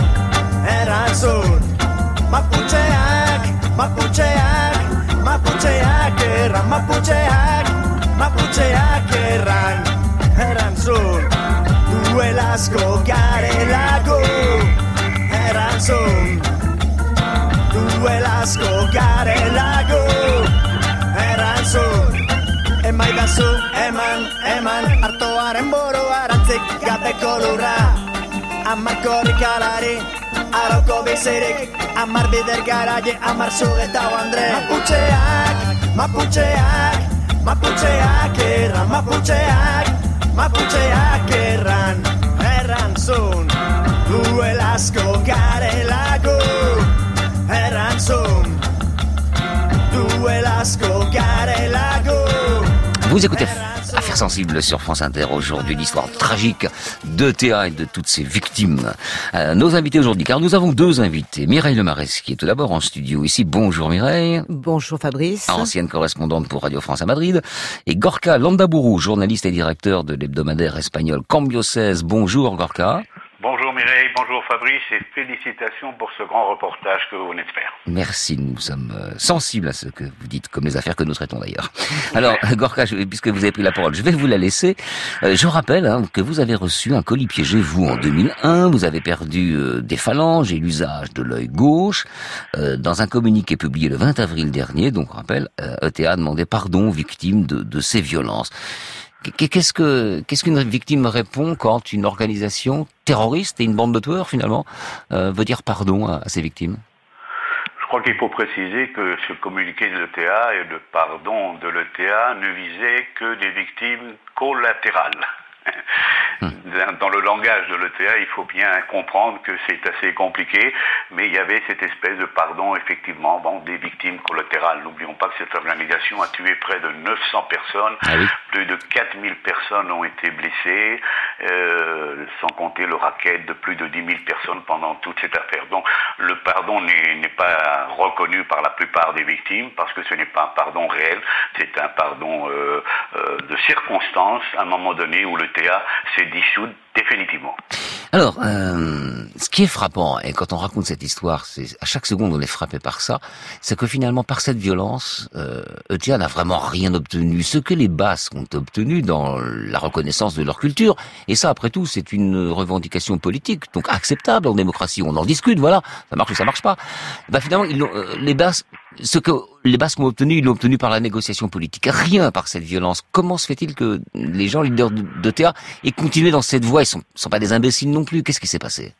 erantzun, Mapucheak, Mapucheak, Mapucheak erran, Mapucheak, Mapucheak erran, erantzun, duel asko garelako, erantzun, duel asko garelako, erantzun, emaidazu, eman, eman, hartoaren boro arantzik gabeko lurra, amar korrikalari, arauko bizirik, amar bider garaie, amar zugeta Andre. Maputxeak, maputxeak, maputxeak erran, maputxeak, maputxeak erran, errantzun, duel asko garelako, errantzun, duel asko garelako. Vous écoutez Affaires sensibles sur France Inter aujourd'hui, l'histoire tragique de Théa et de toutes ses victimes. Euh, nos invités aujourd'hui, car nous avons deux invités. Mireille Lemaresque, qui est tout d'abord en studio ici. Bonjour Mireille. Bonjour Fabrice. Ancienne correspondante pour Radio France à Madrid. Et Gorka Landaburu, journaliste et directeur de l'hebdomadaire espagnol Cambio seize. Bonjour Gorka. Bonjour Mireille, bonjour Fabrice et félicitations pour ce grand reportage que vous venez de faire. Merci, nous sommes sensibles à ce que vous dites, comme les affaires que nous traitons d'ailleurs. Alors Gorka, je, puisque vous avez pris la parole, je vais vous la laisser. Euh, je rappelle hein, que vous avez reçu un colis piégé, vous, en deux mille un. Vous avez perdu euh, des phalanges et l'usage de l'œil gauche. Euh, dans un communiqué publié le vingt avril dernier, donc rappel, euh, E T A a demandé pardon aux victimes de, de ces violences. Qu'est-ce que qu'est-ce qu'une victime répond quand une organisation terroriste et une bande de tueurs finalement euh, veut dire pardon à, à ses victimes? Je crois qu'il faut préciser que ce communiqué de l'E T A et le pardon de l'E T A ne visait que des victimes collatérales. Dans le langage de l'E T A, il faut bien comprendre que c'est assez compliqué, mais il y avait cette espèce de pardon, effectivement, bon, des victimes collatérales. N'oublions pas que cette organisation a tué près de neuf cents personnes, ah oui. Plus de quatre mille personnes ont été blessées, euh, sans compter le racket de plus de dix mille personnes pendant toute cette affaire. Donc le pardon n'est, n'est pas reconnu par la plupart des victimes, parce que ce n'est pas un pardon réel, c'est un pardon euh, euh, de circonstance, à un moment donné où le T A s'est dissout définitivement. Alors, euh, ce qui est frappant, et quand on raconte cette histoire, c'est à chaque seconde on est frappé par ça, c'est que finalement par cette violence, euh, E T A n'a vraiment rien obtenu. Ce que les Basques ont obtenu dans la reconnaissance de leur culture, et ça après tout c'est une revendication politique, donc acceptable en démocratie, on en discute, voilà, ça marche ou ça marche pas. Ben finalement, ils l'ont, euh, les Basques, ce que les Basques ont obtenu, ils l'ont obtenu par la négociation politique, rien par cette violence. Comment se fait-il que les gens leaders d'E T A aient continué dans cette voie? Ils sont, sont pas des imbéciles non plus. Qu'est-ce qui s'est passé?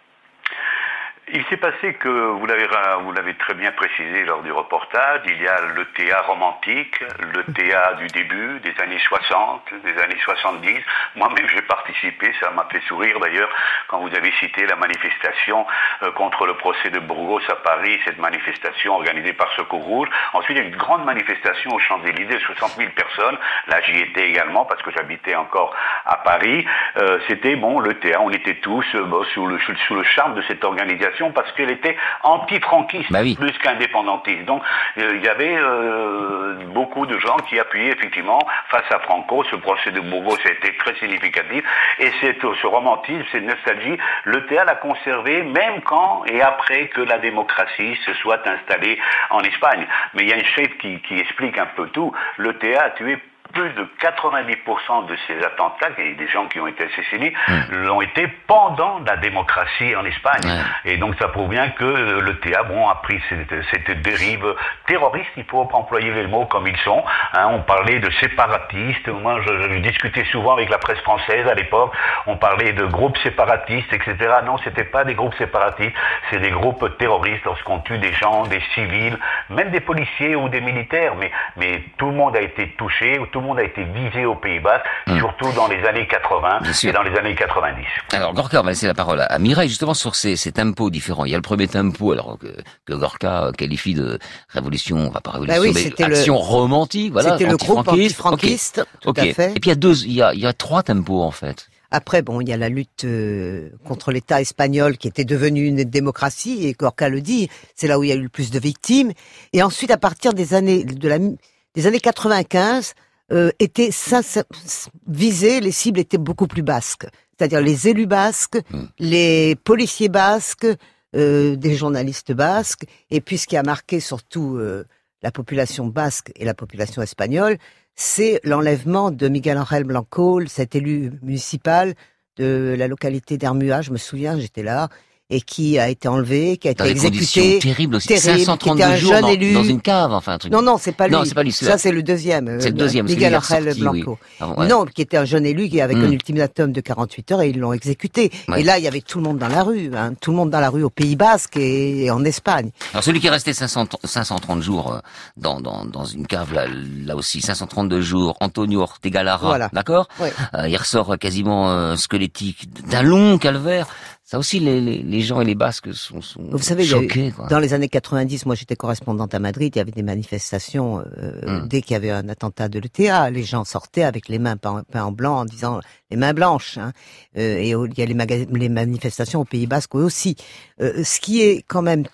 Il s'est passé que, vous l'avez, vous l'avez très bien précisé lors du reportage, il y a le T A romantique, le T A du début, des années soixante, des années soixante-dix. Moi-même, j'ai participé, ça m'a fait sourire d'ailleurs, quand vous avez cité la manifestation euh, contre le procès de Burgos à Paris, cette manifestation organisée par Secours Rouge. Ensuite, il y a eu une grande manifestation aux Champs-Élysées, soixante mille personnes. Là, j'y étais également, parce que j'habitais encore à Paris. Euh, c'était, bon, le T A, on était tous euh, bon, sous, le, sous le charme de cette organisation, parce qu'elle était anti-franquiste, bah oui. plus qu'indépendantiste. Donc euh, il y avait euh, beaucoup de gens qui appuyaient effectivement face à Franco. Ce procès de Burgos a été très significatif. Et c'est, ce romantisme, cette nostalgie, le T A l'a conservé même quand et après que la démocratie se soit installée en Espagne. Mais il y a une chose qui, qui explique un peu tout. Le T A a tué plus de quatre-vingt-dix pour cent de ces attentats, et des gens qui ont été assassinés, mmh. l'ont été pendant la démocratie en Espagne. Mmh. Et donc ça prouve bien que le T A bon, a pris cette, cette dérive terroriste, il faut employer les mots comme ils sont. Hein, on parlait de séparatistes, moi je, je discutais souvent avec la presse française à l'époque, on parlait de groupes séparatistes, et cetera. Non, c'était pas des groupes séparatistes, c'est des groupes terroristes lorsqu'on tue des gens, des civils, même des policiers ou des militaires, mais, mais tout le monde a été touché, tout le monde a été visé au Pays Basque, hum. surtout dans les années quatre-vingts et dans les années quatre-vingt-dix. Alors Gorka, on va laisser la parole à Mireille justement sur ces, ces tempos différents. Il y a le premier tempo, alors que, que Gorka qualifie de révolution, on va pas révolution, bah oui, mais action le... romantique, voilà. C'était le groupe antifranquiste, okay. tout okay. à fait. Et puis il y a deux, il y a, il y a trois tempos en fait. Après, bon, il y a la lutte euh, contre l'État espagnol qui était devenu une démocratie, et Gorka le dit, c'est là où il y a eu le plus de victimes. Et ensuite, à partir des années de la des années quatre-vingt-quinze, euh, étaient visés, les cibles étaient beaucoup plus basques, c'est-à-dire les élus basques, mmh. les policiers basques, euh, des journalistes basques, et puis ce qui a marqué surtout euh, la population basque et la population espagnole, c'est l'enlèvement de Miguel Ángel Blanco, cet élu municipal de la localité d'Hermua, je me souviens, j'étais là, et qui a été enlevé, qui a été dans exécuté. Terrible aussi. Terrible, cinq cent trente-deux jours dans, dans une cave, enfin un truc. Non, non, c'est pas lui. Non, c'est pas lui. Ça, c'est le deuxième. C'est le deuxième. Miguel Ángel Blanco. Oui. Ah, ouais. Non, qui était un jeune élu qui avec mmh. un ultimatum de quarante-huit heures et ils l'ont exécuté. Ouais. Et là, il y avait tout le monde dans la rue, hein, tout le monde dans la rue au Pays Basque et, et en Espagne. Alors celui qui est resté cinq cent trente jours dans dans dans une cave là, là aussi cinq cent trente-deux jours, Antonio Ortega Lara, voilà. D'accord. Ouais. Euh, il ressort quasiment euh, squelettique d'un long calvaire. Ça aussi, les, les, les gens et les Basques sont, sont Vous savez, choqués. Eu, quoi. Dans les années quatre-vingt-dix, moi j'étais correspondante à Madrid, il y avait des manifestations euh, mmh. dès qu'il y avait un attentat de l'E T A. Les gens sortaient avec les mains peintes en blanc en disant les mains blanches. Hein. Euh, et il y a les, les manifestations au Pays Basque aussi. Euh, ce qui est quand même,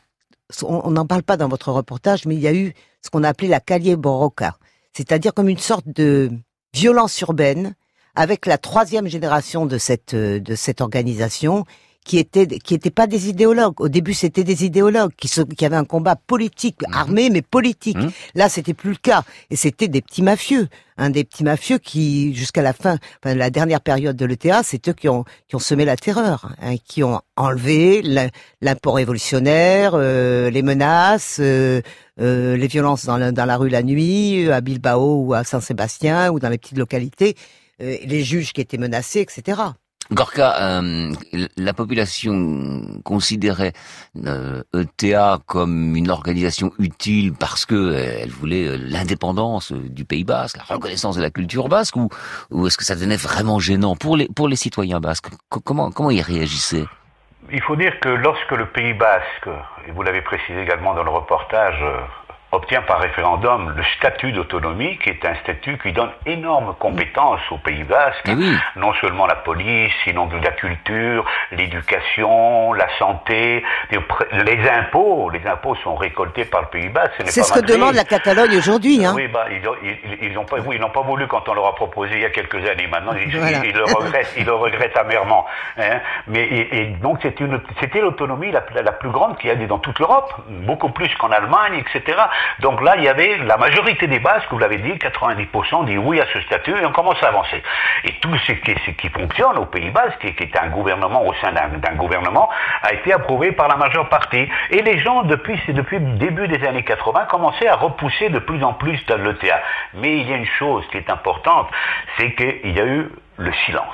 on n'en parle pas dans votre reportage, mais il y a eu ce qu'on a appelé la calle Borroka, c'est-à-dire comme une sorte de violence urbaine avec la troisième génération de cette de cette organisation. Qui étaient qui étaient pas des idéologues. Au début, c'était des idéologues qui, se, qui avaient un combat politique, mmh. armé mais politique. Mmh. Là, c'était plus le cas. Et c'était des petits mafieux, hein, des petits mafieux qui, jusqu'à la fin, enfin, la dernière période de l'E T A, c'est eux qui ont qui ont semé la terreur, hein, qui ont enlevé l'impôt révolutionnaire, euh, les menaces, euh, euh, les violences dans la, dans la rue la nuit, à Bilbao ou à Saint-Sébastien ou dans les petites localités, euh, les juges qui étaient menacés, et cetera. Gorka, euh, la population considérait euh, E T A comme une organisation utile parce que euh, elle voulait l'indépendance du Pays Basque, la reconnaissance de la culture basque, ou, ou est-ce que ça devenait vraiment gênant pour les pour les citoyens basques? Comment comment ils réagissaient? Il faut dire que lorsque le Pays Basque, et vous l'avez précisé également dans le reportage, obtient par référendum le statut d'autonomie, qui est un statut qui donne énormes compétences au Pays Basque, oui. non seulement la police, sinon de la culture, l'éducation, la santé, les impôts. Les impôts sont récoltés par le Pays Basque. Ce C'est ce que demande la Catalogne aujourd'hui. Hein. Oui, bah, ils, ils, ils ont pas, oui, ils n'ont pas voulu quand on leur a proposé il y a quelques années. Maintenant, ils, voilà. ils, ils le regrettent, ils le regrettent amèrement. Hein. Mais et, et donc c'est une, c'était l'autonomie la, la, la plus grande qu'il y a dans toute l'Europe, beaucoup plus qu'en Allemagne, et cetera. Donc là, il y avait la majorité des Basques, vous l'avez dit, quatre-vingt-dix pour cent dit oui à ce statut, et on commence à avancer. Et tout ce qui, ce qui fonctionne au Pays Basque, qui est un gouvernement au sein d'un, d'un gouvernement, a été approuvé par la majeure partie. Et les gens, depuis, c'est depuis le début des années quatre-vingts, commençaient à repousser de plus en plus dans l'E T A. Mais il y a une chose qui est importante, c'est qu'il y a eu le silence.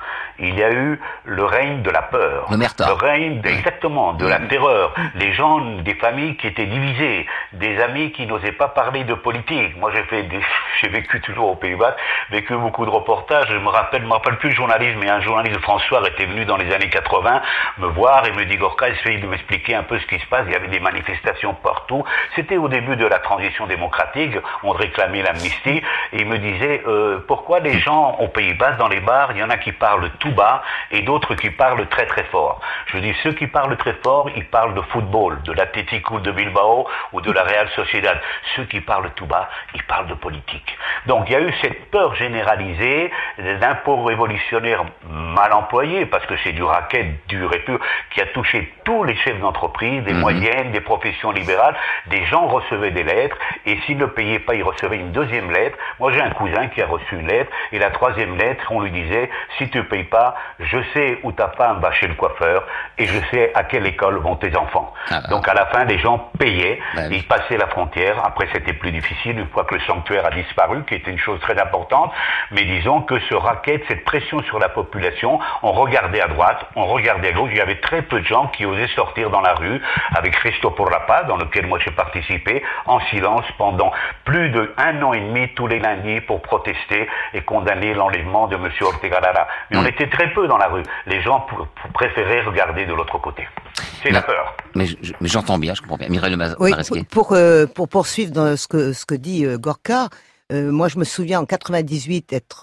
Il y a eu le règne de la peur, le règne exactement de la terreur, les gens, des familles qui étaient divisées, des amis qui n'osaient pas parler de politique. Moi, j'ai fait, des, j'ai vécu toujours au Pays Basque, vécu beaucoup de reportages. Je me rappelle, je me rappelle plus le journaliste, mais un journaliste de François était venu dans les années quatre-vingts me voir et me dit Gorka, essaye de m'expliquer un peu ce qui se passe. Il y avait des manifestations partout. C'était au début de la transition démocratique. On réclamait l'amnistie et il me disait euh, pourquoi les gens au Pays Basque dans les bars, il y en a qui parlent tout bas et d'autres qui parlent très très fort. Je dis, ceux qui parlent très fort, ils parlent de football, de l'Atlético de Bilbao ou de la Real Sociedad. Ceux qui parlent tout bas, ils parlent de politique. Donc il y a eu cette peur généralisée, l'impôt révolutionnaire mal employé, parce que c'est du racket dur et pur, qui a touché tous les chefs d'entreprise, des mmh. moyennes, des professions libérales. Des gens recevaient des lettres, et s'ils ne payaient pas, ils recevaient une deuxième lettre. Moi j'ai un cousin qui a reçu une lettre, et la troisième lettre, on lui disait, si tu ne payes pas, je sais où ta femme va chez le coiffeur et je sais à quelle école vont tes enfants. Ah, donc à la fin, les gens payaient, bah, ils passaient la frontière. Après, c'était plus difficile une fois que le sanctuaire a disparu, qui était une chose très importante. Mais disons que ce racket, cette pression sur la population, on regardait à droite, on regardait à gauche. Il y avait très peu de gens qui osaient sortir dans la rue avec Resto por la Paz, dans lequel moi j'ai participé, en silence pendant plus d'un an et demi tous les lundis pour protester et condamner l'enlèvement de M. Ortega Lara. Mais mmh. on était très peu dans la rue. Les gens préféraient regarder de l'autre côté. C'est mais, la peur. Mais, je, mais j'entends bien, je comprends bien. Mireille Lemaresquier. Oui, pour, pour, euh, pour poursuivre dans ce que, ce que dit euh, Gorka, euh, moi je me souviens en quatre-vingt-dix-huit être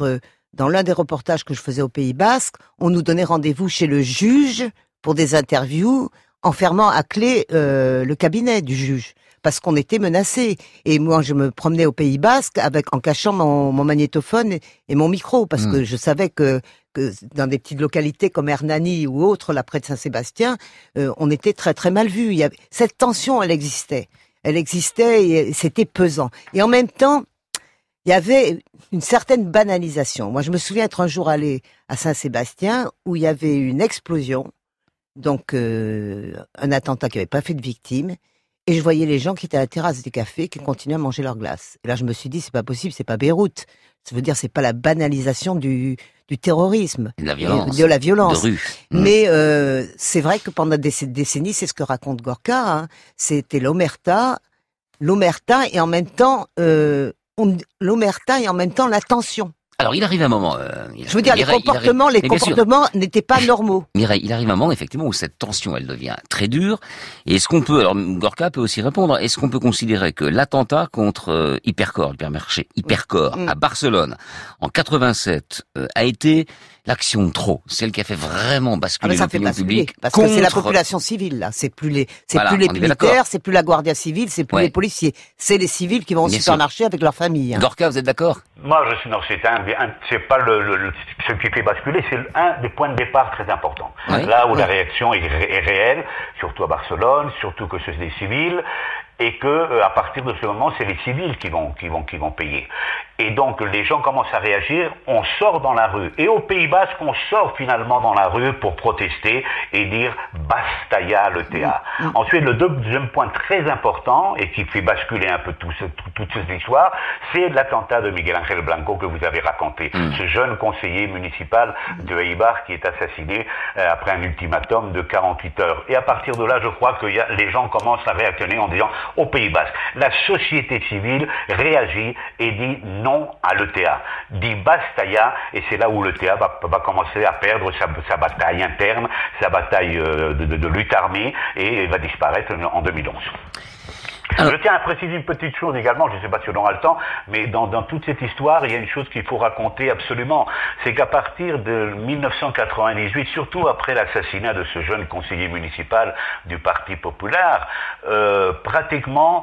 dans l'un des reportages que je faisais au Pays Basque, on nous donnait rendez-vous chez le juge pour des interviews en fermant à clé euh, le cabinet du juge. Parce qu'on était menacés. Et moi, je me promenais au Pays Basque avec, en cachant mon, mon magnétophone et, et mon micro, parce mmh. que je savais que, que dans des petites localités comme Hernani ou autres, là près de Saint-Sébastien, euh, on était très très mal vus. Il y avait, cette tension, elle existait. Elle existait et c'était pesant. Et en même temps, il y avait une certaine banalisation. Moi, je me souviens être un jour allé à Saint-Sébastien où il y avait une explosion, donc euh, un attentat qui n'avait pas fait de victimes. Et je voyais les gens qui étaient à la terrasse des cafés, qui continuaient à manger leur glace. Et là, je me suis dit, c'est pas possible, c'est pas Beyrouth. Ça veut dire, c'est pas la banalisation du, du terrorisme. De la violence. De la violence. De rue. Mais euh, c'est vrai que pendant des décennies, c'est ce que raconte Gorka, hein, c'était l'omerta, l'omerta et en même temps, euh, on, l'omerta et en même temps la tension. Alors, il arrive un moment... Euh, je veux dire, Mireille, les comportements, arrive, les comportements n'étaient pas normaux. Mireille, il arrive un moment, effectivement, où cette tension, elle devient très dure. Et est-ce qu'on peut... Alors, Gorka peut aussi répondre. Est-ce qu'on peut considérer que l'attentat contre euh, Hypercor, Hypermarché, Hypercor, mmh. à Barcelone, en quatre-vingt-sept, euh, a été l'action de trop, celle qui a fait vraiment basculer ah l'opinion publique. Parce contre... que c'est la population civile, là. C'est plus les, c'est voilà, plus les militaires, c'est plus la Guardia civile, c'est plus ouais. les policiers. C'est les civils qui vont au supermarché avec leur famille. Hein. Gorka, vous êtes d'accord? Moi, je suis, non, c'est un, un c'est pas le, le, le, ce qui fait basculer, c'est un des points de départ très importants. Ouais. Là où ouais. la réaction est, ré, est réelle, surtout à Barcelone, surtout que c'est des civils, et que euh, à partir de ce moment, c'est les civils qui vont, qui vont, qui vont payer. Et donc, les gens commencent à réagir, on sort dans la rue. Et au Pays Basque, on sort finalement dans la rue pour protester et dire « basta ya le T A mmh. ». Ensuite, le deuxième point très important, et qui fait basculer un peu tout ce, tout, toute cette histoire, c'est l'attentat de Miguel Ángel Blanco que vous avez raconté. Mmh. Ce jeune conseiller municipal de Eibar qui est assassiné euh, après un ultimatum de quarante-huit heures. Et à partir de là, je crois que y a, les gens commencent à réactionner en disant « au Pays Basque, la société civile réagit et dit non à l'E T A, dit basta ya, et c'est là où l'E T A va, va commencer à perdre sa, sa bataille interne, sa bataille euh, de, de, de lutte armée, et va disparaître en deux mille onze. Alors, je tiens à préciser une petite chose également, je ne sais pas si on aura le temps, mais dans, dans toute cette histoire, il y a une chose qu'il faut raconter absolument, c'est qu'à partir de mille neuf cent quatre-vingt-dix-huit, surtout après l'assassinat de ce jeune conseiller municipal du Parti populaire, euh, pratiquement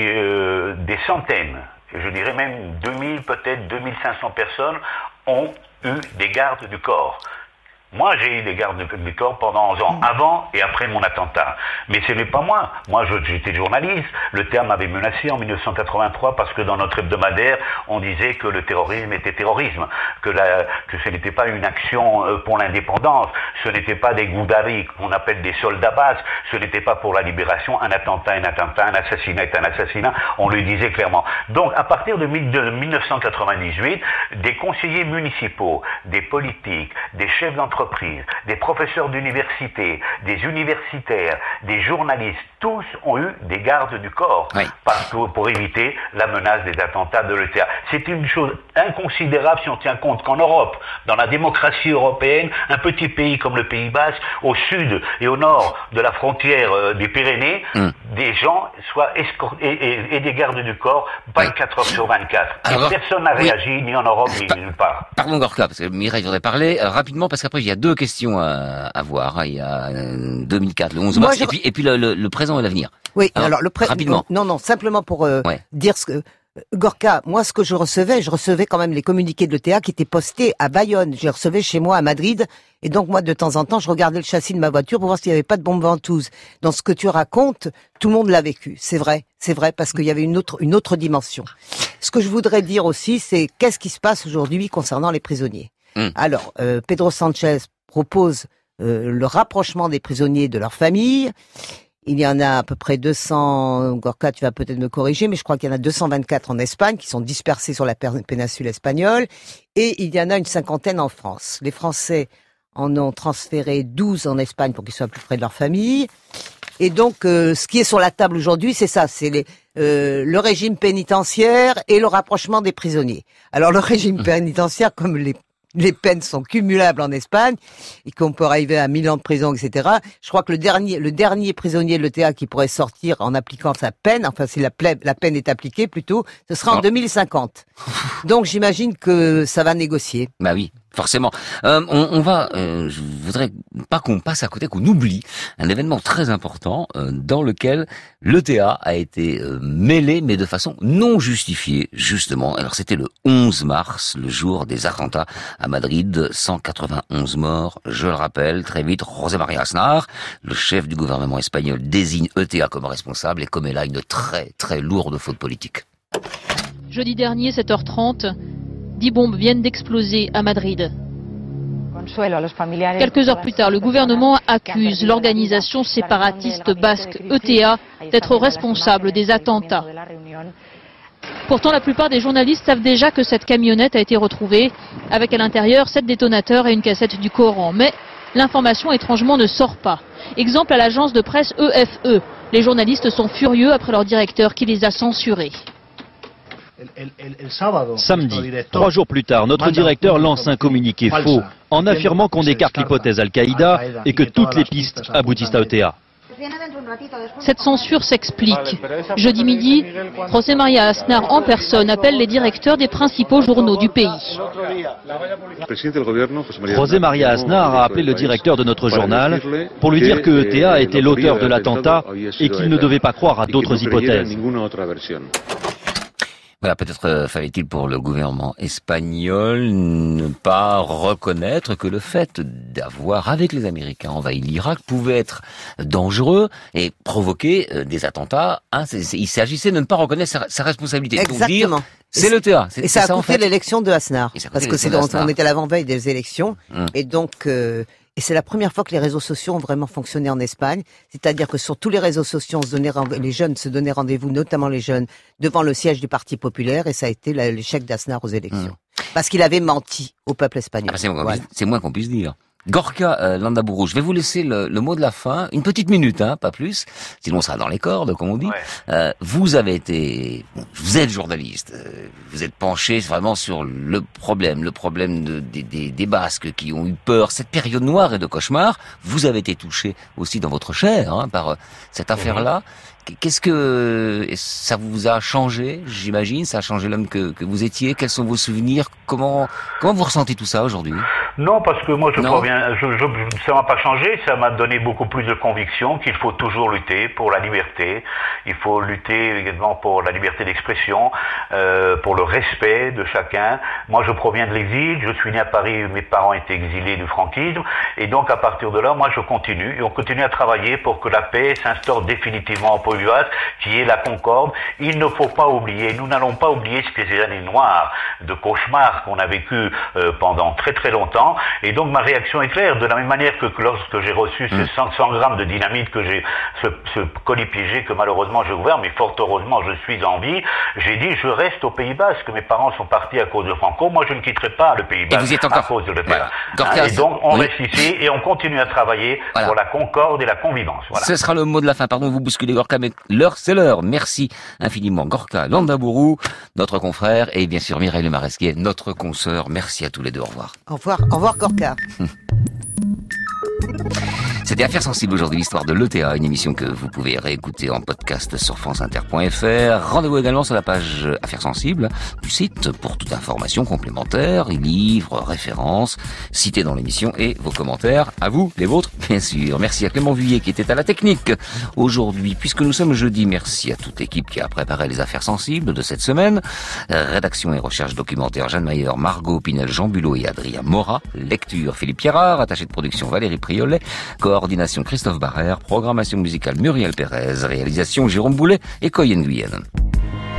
euh, des centaines, je dirais même deux mille, peut-être deux mille cinq cents personnes ont eu des gardes du corps. Moi, j'ai eu des gardes du corps pendant onze ans, avant et après mon attentat. Mais ce n'est pas moi. Moi, j'étais journaliste. Le T A m'avait menacé en mille neuf cent quatre-vingt-trois parce que dans notre hebdomadaire, on disait que le terrorisme était terrorisme, que, la, que ce n'était pas une action pour l'indépendance, ce n'était pas des goudaris qu'on appelle des soldats basques, ce n'était pas pour la libération, un attentat est un attentat, un assassinat est un assassinat, on le disait clairement. Donc, à partir de mille neuf cent quatre-vingt-dix-huit, des conseillers municipaux, des politiques, des chefs d'entreprise, des professeurs d'université, des universitaires, des journalistes, tous ont eu des gardes du corps oui. parce que, pour éviter la menace des attentats de l'E T A. C'est une chose inconsidérable si on tient compte qu'en Europe, dans la démocratie européenne, un petit pays comme le Pays Basque, au sud et au nord de la frontière euh, des Pyrénées, mm. des gens soient escortés et, et, et des gardes du corps vingt-quatre oui. heures sur vingt-quatre. Alors, et personne n'a oui. réagi, ni en Europe, ni pa nulle part. Pardon Gorka, parce que Mireille voudrait parler euh, rapidement, parce qu'après il y a deux questions à, à voir. Il y a euh, deux mille quatre, le onze mars, Moi, je... et puis, et puis le, le, le présent et l'avenir. Oui, alors, alors le pré... rapidement. Non, non, simplement pour euh, ouais. dire ce que... Gorka, moi ce que je recevais, je recevais quand même les communiqués de l'E T A qui étaient postés à Bayonne. Je les recevais chez moi à Madrid. Et donc moi, de temps en temps, je regardais le châssis de ma voiture pour voir s'il n'y avait pas de bombe ventouse. Dans ce que tu racontes, tout le monde l'a vécu. C'est vrai, c'est vrai, parce qu'il y avait une autre, une autre dimension. Ce que je voudrais dire aussi, c'est qu'est-ce qui se passe aujourd'hui concernant les prisonniers. Mmh. Alors, euh, Pedro Sanchez propose euh, le rapprochement des prisonniers de leurs familles. Il y en a à peu près deux cents, Gorka, tu vas peut-être me corriger, mais je crois qu'il y en a deux cent vingt-quatre en Espagne qui sont dispersés sur la péninsule espagnole, et il y en a une cinquantaine en France. Les Français en ont transféré douze en Espagne pour qu'ils soient plus près de leur famille. Et donc, euh, ce qui est sur la table aujourd'hui, c'est ça, c'est les, euh, le régime pénitentiaire et le rapprochement des prisonniers. Alors, le régime pénitentiaire, comme les les peines sont cumulables en Espagne et qu'on peut arriver à mille ans de prison, et cetera. Je crois que le dernier, le dernier prisonnier de l'E T A qui pourrait sortir en appliquant sa peine, enfin si la, pla- la peine est appliquée plutôt, ce sera en oh. deux mille cinquante. Donc j'imagine que ça va négocier. Bah oui. Forcément. Euh, on, on va, euh, je voudrais pas qu'on passe à côté, qu'on oublie un événement très important euh, dans lequel l'E T A a été euh, mêlé, mais de façon non justifiée, justement. Alors c'était le onze mars, le jour des attentats à Madrid, cent quatre-vingt-onze morts, je le rappelle. Très vite, José María Aznar, le chef du gouvernement espagnol, désigne E T A comme responsable et commet là une très très lourde faute politique. Jeudi dernier, sept heures trente, dix bombes viennent d'exploser à Madrid. Quelques heures plus tard, le gouvernement accuse l'organisation séparatiste basque E T A d'être responsable des attentats. Pourtant, la plupart des journalistes savent déjà que cette camionnette a été retrouvée avec à l'intérieur sept détonateurs et une cassette du Coran. Mais l'information étrangement ne sort pas. Exemple à l'agence de presse E F E. Les journalistes sont furieux après leur directeur qui les a censurés. Samedi, trois jours plus tard, notre directeur lance un communiqué faux en affirmant qu'on écarte l'hypothèse Al-Qaïda et que toutes les pistes aboutissent à E T A. Cette censure s'explique. Jeudi midi, José María Aznar en personne appelle les directeurs des principaux journaux du pays. José María Aznar a appelé le directeur de notre journal pour lui dire que E T A était l'auteur de l'attentat et qu'il ne devait pas croire à d'autres hypothèses. Voilà, peut-être euh, fallait-il pour le gouvernement espagnol ne pas reconnaître que le fait d'avoir, avec les Américains, envahi l'Irak pouvait être dangereux et provoquer euh, des attentats. Hein, c'est, c'est, il s'agissait de ne pas reconnaître sa, sa responsabilité. Exactement. Donc dire, c'est l'E T A. C'est, et ça a ça, coûté en fait. l'élection de Aznar. Parce que c'est, on, on était à l'avant-veille des élections. Hum. Et donc... Euh, Et c'est la première fois que les réseaux sociaux ont vraiment fonctionné en Espagne. C'est-à-dire que sur tous les réseaux sociaux, on se donnait, les jeunes se donnaient rendez-vous, notamment les jeunes, devant le siège du Parti populaire. Et ça a été l'échec d'Aznar aux élections. Mmh. Parce qu'il avait menti au peuple espagnol. Ah bah c'est, moins voilà. c'est moins qu'on puisse dire. Gorka euh, Landaburu, je vais vous laisser le, le mot de la fin, une petite minute, hein, pas plus, sinon on sera dans les cordes, comme on dit. Ouais. Euh, vous avez été, vous êtes journaliste, euh, vous êtes penché vraiment sur le problème, le problème de, de, de, des Basques qui ont eu peur, cette période noire et de cauchemar. Vous avez été touché aussi dans votre chair hein, par euh, cette affaire-là. Qu'est-ce que ça vous a changé, j'imagine, ça a changé l'homme que, que vous étiez. Quels sont vos souvenirs? Comment comment vous ressentez tout ça aujourd'hui? Non, parce que moi je crois bien, je, je, ça m'a pas changé, ça m'a donné beaucoup plus de conviction qu'il faut toujours lutter pour la liberté. Il faut lutter également pour la liberté d'expression, euh, pour le respect de chacun. Moi je proviens de l'exil, je suis né à Paris, mes parents étaient exilés du franquisme, et donc à partir de là, moi je continue et on continue à travailler pour que la paix s'instaure définitivement au Pays Basque, qui est la concorde. Il ne faut pas oublier, nous n'allons pas oublier ce que ces années noires de cauchemar qu'on a vécu euh, pendant très très longtemps. Et donc ma réaction est claire, de la même manière que lorsque j'ai reçu mmh. ce cent grammes de dynamite que j'ai, ce, ce colis piégé que malheureusement j'ai ouvert, mais fort heureusement je suis en vie, j'ai dit je reste au Pays Basque, mes parents sont partis à cause de Franco, moi je ne quitterai pas le Pays Basque encore... à cause de l'E T A. Voilà. Hein, et donc on oui. reste ici et on continue à travailler voilà. pour la concorde et la convivence. Voilà. Ce sera le mot de la fin, pardon, vous bousculez Gorka, mais l'heure c'est l'heure. Merci infiniment Gorka Landaburu, notre confrère, et bien sûr Mireille Le Maresquier, notre consoeur. Merci à tous les deux, au revoir. Au revoir, au revoir Gorka. C'était Affaires sensibles aujourd'hui, l'histoire de l'E T A, une émission que vous pouvez réécouter en podcast sur franceinter point f r. Rendez-vous également sur la page Affaires sensibles du site pour toute information complémentaire, livres, références, citées dans l'émission et vos commentaires. À vous, les vôtres, bien sûr. Merci à Clément Vuillet qui était à la technique aujourd'hui, puisque nous sommes jeudi. Merci à toute l'équipe qui a préparé les Affaires sensibles de cette semaine. Rédaction et recherche documentaire Jeanne Mayer, Margot Pinel, Jean Bulot et Adrien Morat. Lecture Philippe Pierrard, attaché de production Valérie Priolet. Coordination Christophe Barrère, programmation musicale Muriel Pérez, réalisation Jérôme Boulet et Coyen Guyenne.